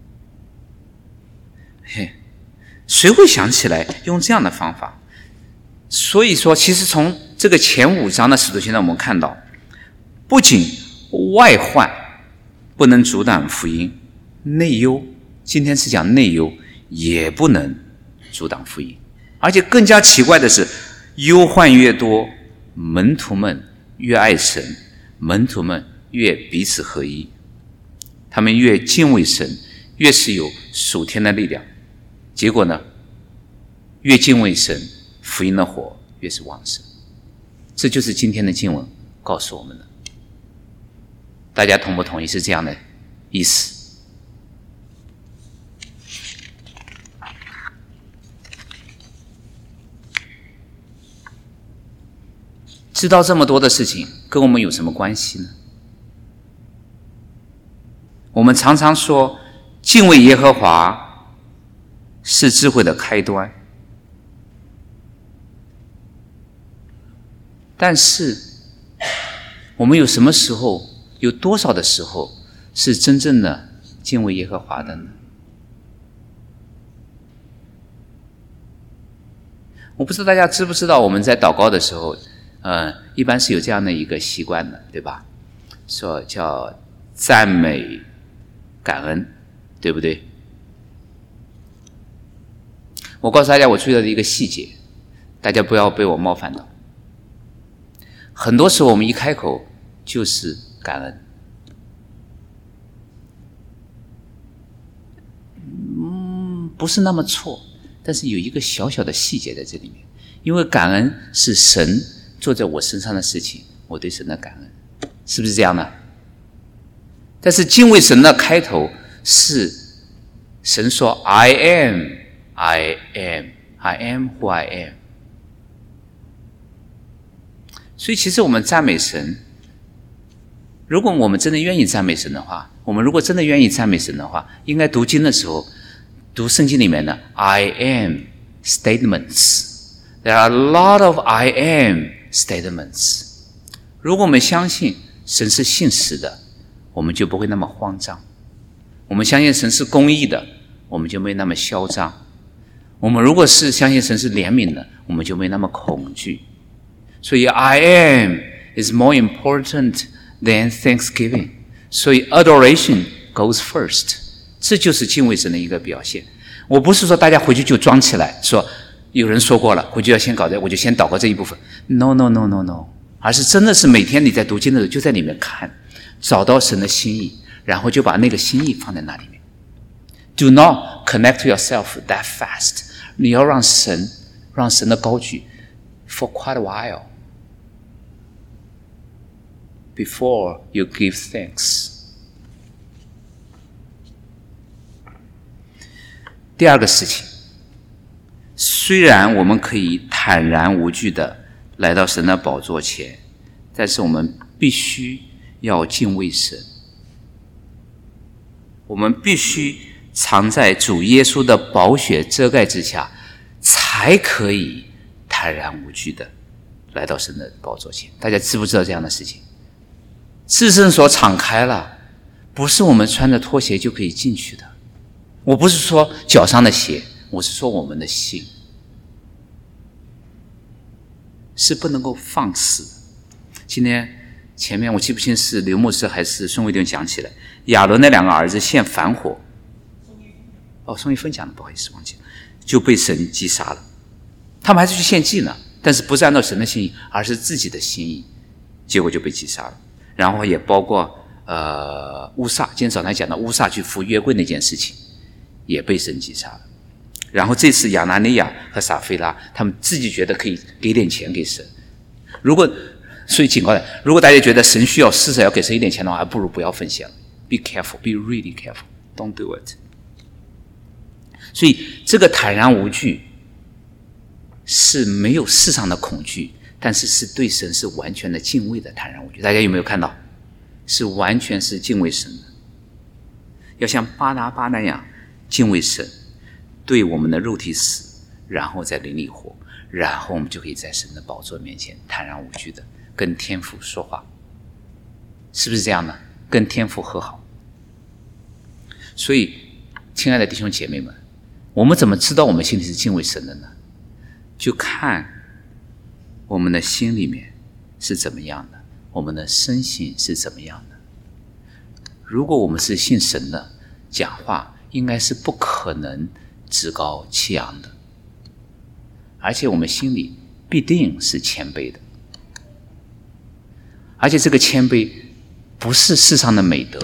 谁会想起来用这样的方法？所以说，其实从这个前5章的使徒行传我们看到，不仅外患不能阻挡福音，内忧，今天是讲内忧，也不能阻挡福音。而且更加奇怪的是，忧患越多，门徒们越爱神，门徒们越彼此合一，他们越敬畏神，越是有属天的力量。结果呢，越敬畏神，福音的火越是旺盛。这就是今天的经文告诉我们的。大家同不同意是这样的意思？知道这么多的事情跟我们有什么关系呢？我们常常说敬畏耶和华是智慧的开端，但是我们有什么时候，有多少的时候是真正的敬畏耶和华的呢？我不知道大家知不知道，我们在祷告的时候一般是有这样的一个习惯的，对吧？说叫赞美感恩，对不对？我告诉大家我注意到的一个细节，大家不要被我冒犯到。很多时候我们一开口就是感恩，不是那么错，但是有一个小小的细节在这里面，因为感恩是神做在我身上的事情，我对神的感恩，是不是这样呢？但是敬畏神的开头是神说 I am who I am。 所以其实我们赞美神，如果我们真的愿意赞美神的话，应该读经的时候读圣经里面的 I am statements。 There are a lot of I am statements。 如果我们相信神是信实的，我们就不会那么慌张；我们相信神是公义的，我们就没那么嚣张；我们如果是相信神是怜悯的，我们就没那么恐惧。所以 I am is more important than thanksgiving。 所以 adoration goes first。 这就是敬畏神的一个表现。我不是说大家回去就装起来，说有人说过了，回去要先搞这，我就先祷告这一部分。 No， 而是真的是每天你在读经的时候就在里面看，找到神的心意，然后就把那个心意放在那里面。 Do not connect to yourself that fast。 你要让神的高举 for quite a while before you give thanks。 第二个事情，虽然我们可以坦然无惧的来到神的宝座前，但是我们必须要敬畏神，我们必须藏在主耶稣的宝血遮盖之下，才可以坦然无惧的来到神的宝座前。大家知不知道这样的事情？至圣所敞开了，不是我们穿着拖鞋就可以进去的。我不是说脚上的鞋，我是说我们的心是不能够放肆的。今天前面我记不清是刘牧师还是孙卫东讲起来，亚伦那两个儿子献反火，宋一芬讲的，不好意思忘记了，就被神击杀了。他们还是去献祭呢，但是不是按照神的心意，而是自己的心意，结果就被击杀了。然后也包括乌撒，今天早上讲到乌撒去扶约柜那件事情，也被神击杀了。然后这次亚拿尼亚和撒非拉，他们自己觉得可以给点钱给神。所以警告的，如果大家觉得神需要施舍要给神一点钱的话，还不如不要奉献了。Be careful, be really careful, don't do it. 所以这个坦然无惧是没有世上的恐惧，但是是对神是完全的敬畏的坦然无惧。大家有没有看到？是完全是敬畏神的，要像巴拿巴那样敬畏神，对我们的肉体死，然后在灵里活，然后我们就可以在神的宝座面前坦然无惧的跟天父说话，是不是这样呢？跟天父和好。所以亲爱的弟兄姐妹们，我们怎么知道我们心里是敬畏神的呢？就看我们的心里面是怎么样的，我们的身心是怎么样的。如果我们是信神的，讲话应该是不可能趾高气扬的，而且我们心里必定是谦卑的，而且这个谦卑不是世上的美德。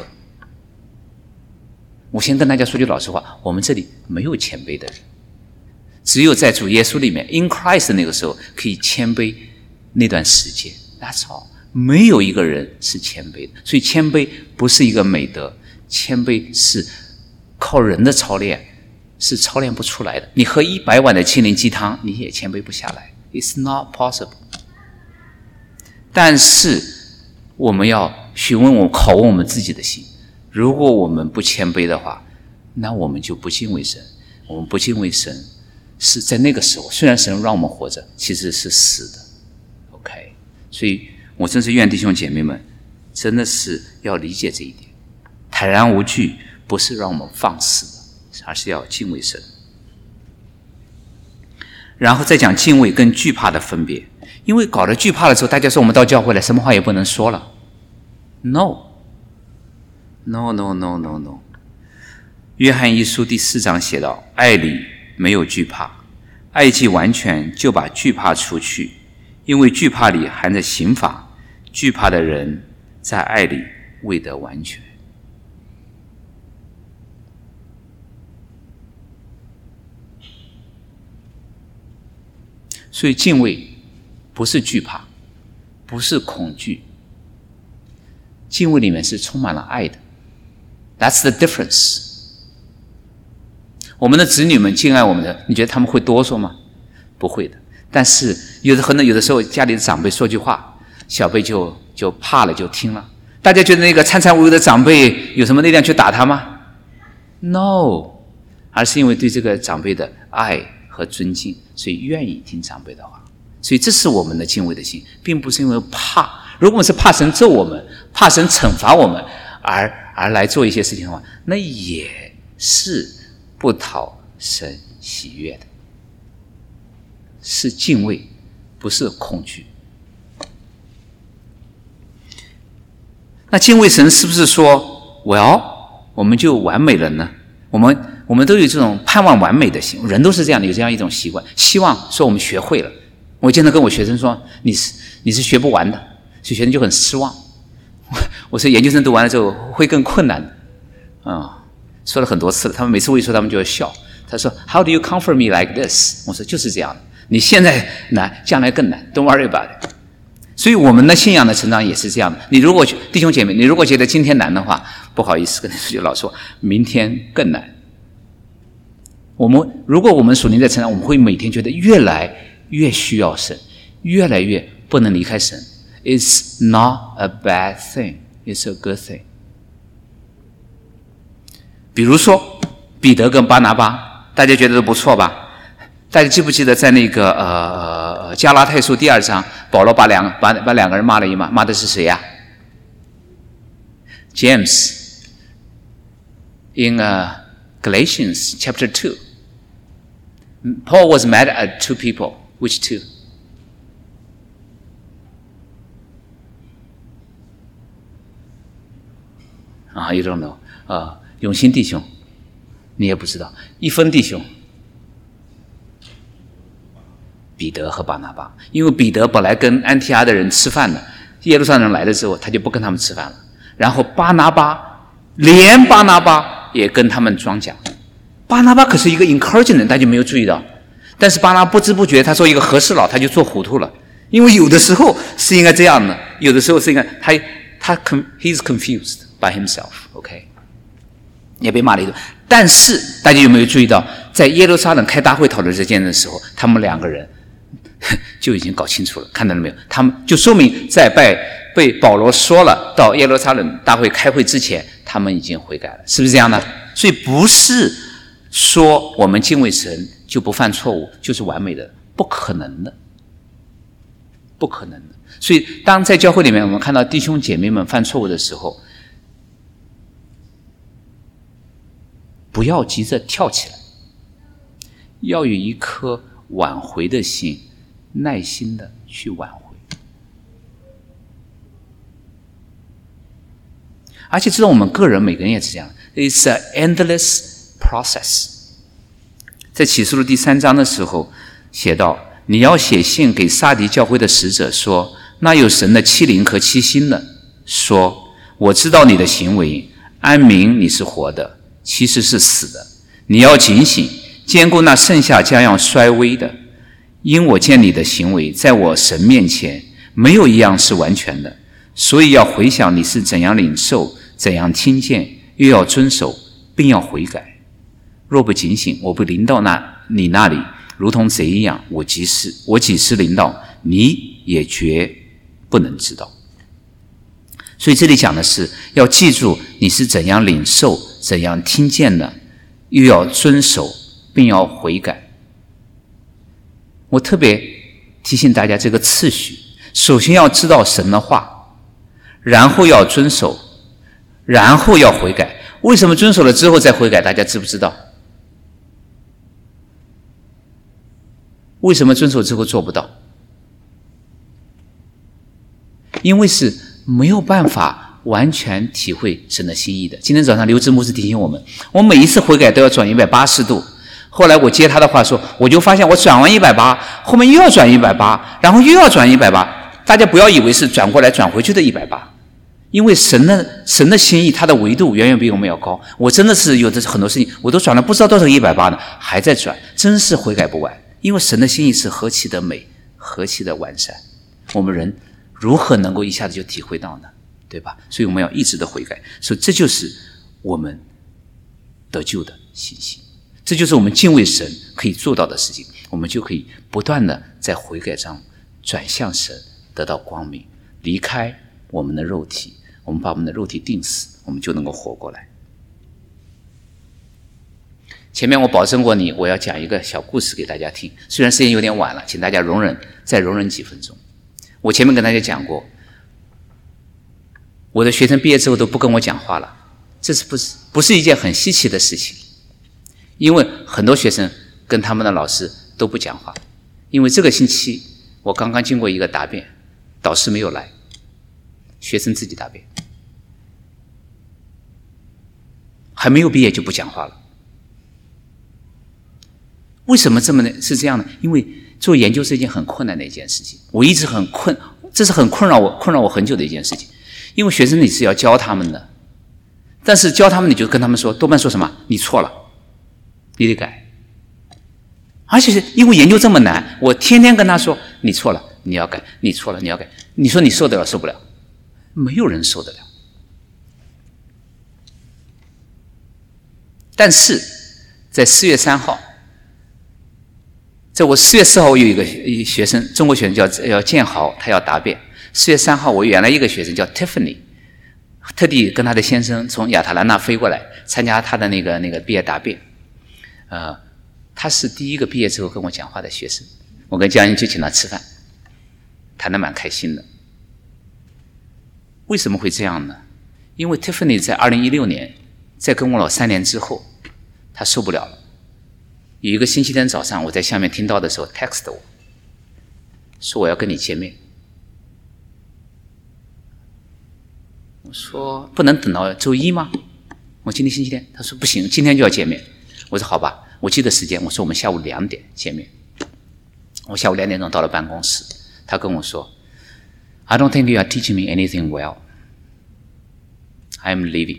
我先跟大家说句老实话，我们这里没有谦卑的人，只有在主耶稣里面 in Christ 那个时候可以谦卑那段时间， that's all。 没有一个人是谦卑的。所以谦卑不是一个美德，谦卑是靠人的操练是操练不出来的。你喝100碗的心灵鸡汤，你也谦卑不下来， It's not possible。 但是我们要询问拷问我们自己的心，如果我们不谦卑的话，那我们就不敬畏神。我们不敬畏神是在那个时候，虽然神让我们活着，其实是死的。 OK， 所以我真是愿弟兄姐妹们真的是要理解这一点，坦然无惧不是让我们放肆的，而是要敬畏神。然后再讲敬畏跟惧怕的分别，因为搞得惧怕了之后，大家说我们到教会来什么话也不能说了。 No， 约翰一书第4章写道，爱里没有惧怕，爱既完全，就把惧怕除去，因为惧怕里含着刑罚，惧怕的人在爱里未得完全。所以敬畏不是惧怕，不是恐惧，敬畏里面是充满了爱的。 That's the difference。 我们的子女们敬爱我们的，你觉得他们会哆嗦吗？不会的。但是有的时候家里的长辈说句话，小辈就怕了，就听了。大家觉得那个颤颤巍巍的长辈有什么力量去打他吗？ No， 而是因为对这个长辈的爱和尊敬，所以愿意听长辈的话。所以这是我们的敬畏的心，并不是因为怕。如果我们是怕神揍我们，怕神惩罚我们而来做一些事情的话，那也是不讨神喜悦的，是敬畏，不是恐惧。那敬畏神是不是说我们就完美了呢？我们都有这种盼望完美的心，人都是这样的，有这样一种习惯，希望说我们学会了。我经常跟我学生说，你是学不完的，所以学生就很失望。我说研究生读完了之后会更困难的，说了很多次了，他们每次我一说他们就要笑。他说 How do you comfort me like this？ 我说就是这样的，你现在难，将来更难， Don't worry about it。 所以我们的信仰的成长也是这样的。你如果弟兄姐妹，你如果觉得今天难的话，不好意思跟你说句老实话，明天更难。 如果我们属灵在成长，我们会每天觉得越来越需要神，越来越不能离开神。It's not a bad thing, it's a good thing. 比如说彼得跟巴拿巴，大家觉得都不错吧？大家记不记得在那个加拉太书第2章，保罗把两个人骂了一骂，骂的是谁呀？James in Galatians chapter 2. Paul was mad at 2 people. Which 2? You don't know. 永新弟兄，你也不知道。一分弟兄，彼得和巴拿巴。因为彼得本来跟安提阿的人吃饭的，耶路撒冷来了之后，他就不跟他们吃饭了。然后巴拿巴也跟他们装假。巴拿巴可是一个 encouraging 人，大家没有注意到。但是巴拿巴不知不觉，他做一个和事佬，他就做糊涂了。因为有的时候是应该这样的，有的时候是应该he's confused by himself. OK， 也被骂了一顿。但是大家有没有注意到，在耶路撒冷开大会讨论这件事的时候，他们2个人就已经搞清楚了，看到了没有？他们就说明在被保罗说了到耶路撒冷大会开会之前，他们已经悔改了，是不是这样的？所以不是说我们敬畏神就不犯错误，就是完美的，不可能的，不可能的。所以当在教会里面我们看到弟兄姐妹们犯错误的时候，不要急着跳起来，要有一颗挽回的心，耐心的去挽回。而且知道我们个人每个人也是这样， It's an endless process。 在启示录第3章的时候写道，你要写信给撒狄教会的使者说，那有神的7灵和7星的说，我知道你的行为，安明你是活的，其实是死的。你要警醒，兼顾那剩下将要衰微的，因我见你的行为在我神面前没有一样是完全的，所以要回想你是怎样领受，怎样听见，又要遵守，并要悔改。若不警醒，我不临到你那里，如同贼一样，我几时临到，你也绝不能知道。所以这里讲的是要记住你是怎样领受，怎样听见的，又要遵守，并要悔改。我特别提醒大家这个次序，首先要知道神的话，然后要遵守，然后要悔改。为什么遵守了之后再悔改？大家知不知道？为什么遵守之后做不到？因为是没有办法完全体会神的心意的。今天早上刘志牧师提醒我们，我每一次悔改都要转180度。后来我接他的话说，我就发现我转完180，后面又要转180，然后又要转180。大家不要以为是转过来转回去的180，因为神的心意，他的维度远远比我们要高。我真的是有的很多事情我都转了不知道多少个180呢，还在转，真是悔改不完。因为神的心意是何其的美，何其的完善，我们人如何能够一下子就体会到呢？对吧？所以我们要一直的悔改，所以这就是我们得救的信心，这就是我们敬畏神可以做到的事情。我们就可以不断的在悔改上转向神，得到光明，离开我们的肉体，我们把我们的肉体定死，我们就能够活过来。前面我保证过你，我要讲一个小故事给大家听，虽然时间有点晚了，请大家再容忍几分钟。我前面跟大家讲过，我的学生毕业之后都不跟我讲话了，这是不是一件很稀奇的事情，因为很多学生跟他们的老师都不讲话。因为这个星期我刚刚经过一个答辩，导师没有来，学生自己答辩，还没有毕业就不讲话了。为什么是这样呢？因为做研究是一件很困难的一件事情，我一直这是很困扰我很久的一件事情。因为学生你是要教他们的，但是教他们你就跟他们说，多半说什么？你错了，你得改。而且因为研究这么难，我天天跟他说，你错了，你要改，你错了，你要改。你说你受得了受不了？没有人受得了。但是在4月3号在我4月4号，我有一个学生，中国学生叫建豪，他要答辩。4月3号，我原来一个学生叫 Tiffany， 特地跟他的先生从亚特兰大飞过来参加他的那个毕业答辩。他是第一个毕业之后跟我讲话的学生，我跟江英就请他吃饭，谈得蛮开心的。为什么会这样呢？因为 Tiffany 在2016年，在跟我老3年之后，他受不了了。有一个星期天早上，我在下面听到的时候 text 我，说我要跟你见面。我说不能等到周一吗？我今天星期天，他说不行，今天就要见面。我说好吧，我记得时间，我说我们下午2点见面。我下午2点钟到了办公室，他跟我说 I don't think you are teaching me anything well. I am leaving.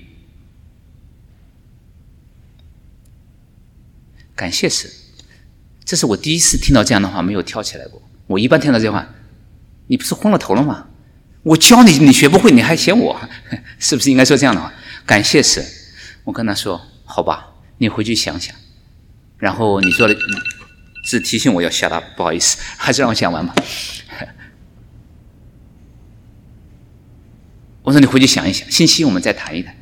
感谢神，这是我第一次听到这样的话，没有跳起来过。我一般听到这话，你不是昏了头了吗？我教你，你学不会，你还嫌我，是不是应该说这样的话？感谢神，我跟他说，好吧，你回去想想。然后你说的只提醒我要shut up，不好意思，还是让我讲完吧。我说你回去想一想，星期一我们再谈一谈。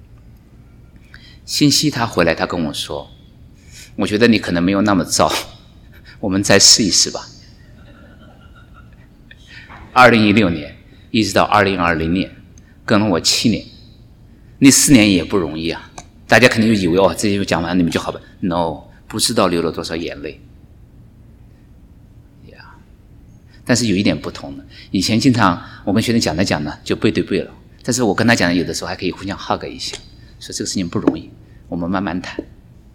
星期一他回来，他跟我说，我觉得你可能没有那么糟，我们再试一试吧。2016年一直到2020年，跟了我7年，那4年也不容易啊。大家肯定就以为哦，这些讲完你们就好吧 ？No， 不知道流了多少眼泪。但是有一点不同的，以前经常我跟学生讲呢就背对背了，但是我跟他讲有的时候还可以互相 hug 一下，说这个事情不容易，我们慢慢谈。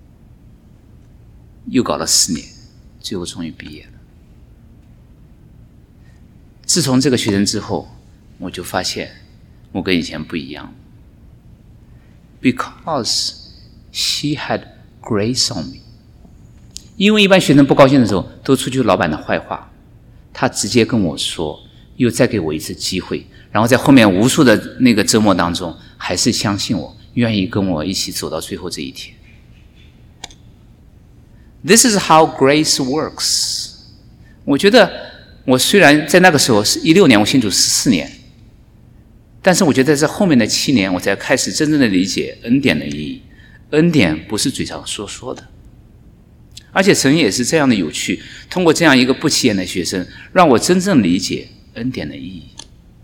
又搞了4年，最后终于毕业了。自从这个学生之后，我就发现我跟以前不一样 ，because she had grace on me。因为一般学生不高兴的时候都出去老板的坏话。他直接跟我说，又再给我一次机会，然后在后面无数的那个折磨当中，还是相信我，愿意跟我一起走到最后这一天。This is how grace works。我觉得我虽然在那个时候是16年，我信主14年，但是我觉得在这后面的7年，我才开始真正的理解恩典的意义。恩典不是嘴上说的。而且神也是这样的有趣，通过这样一个不起眼的学生，让我真正理解恩典的意义。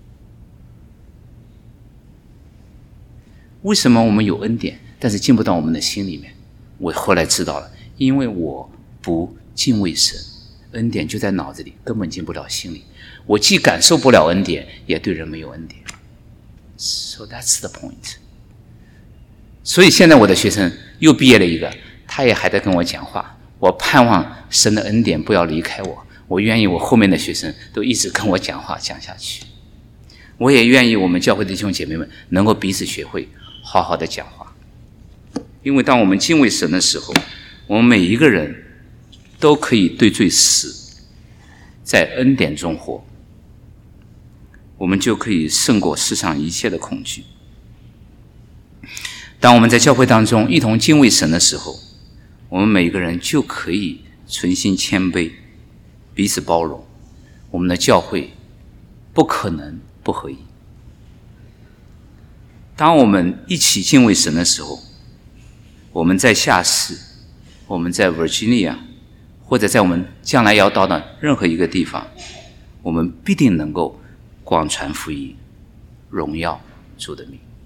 为什么我们有恩典，但是进不到我们的心里面？我后来知道了，因为我不敬畏神，恩典就在脑子里，根本进不了心里。我既感受不了恩典，也对人没有恩典。So that's the point。所以现在我的学生又毕业了一个，他也还在跟我讲话。我盼望神的恩典不要离开我，我愿意我后面的学生都一直跟我讲话讲下去。我也愿意我们教会的弟兄姐妹们能够彼此学会好好的讲话。因为当我们敬畏神的时候，我们每一个人都可以对罪死，在恩典中活，我们就可以胜过世上一切的恐惧。当我们在教会当中一同敬畏神的时候，我们每一个人就可以存心谦卑，彼此包容，我们的教会不可能不合一。当我们一起敬畏神的时候，我们在下世，我们在 Virginia， 或者在我们将来要到的任何一个地方，我们必定能够广传福音，荣耀主的名。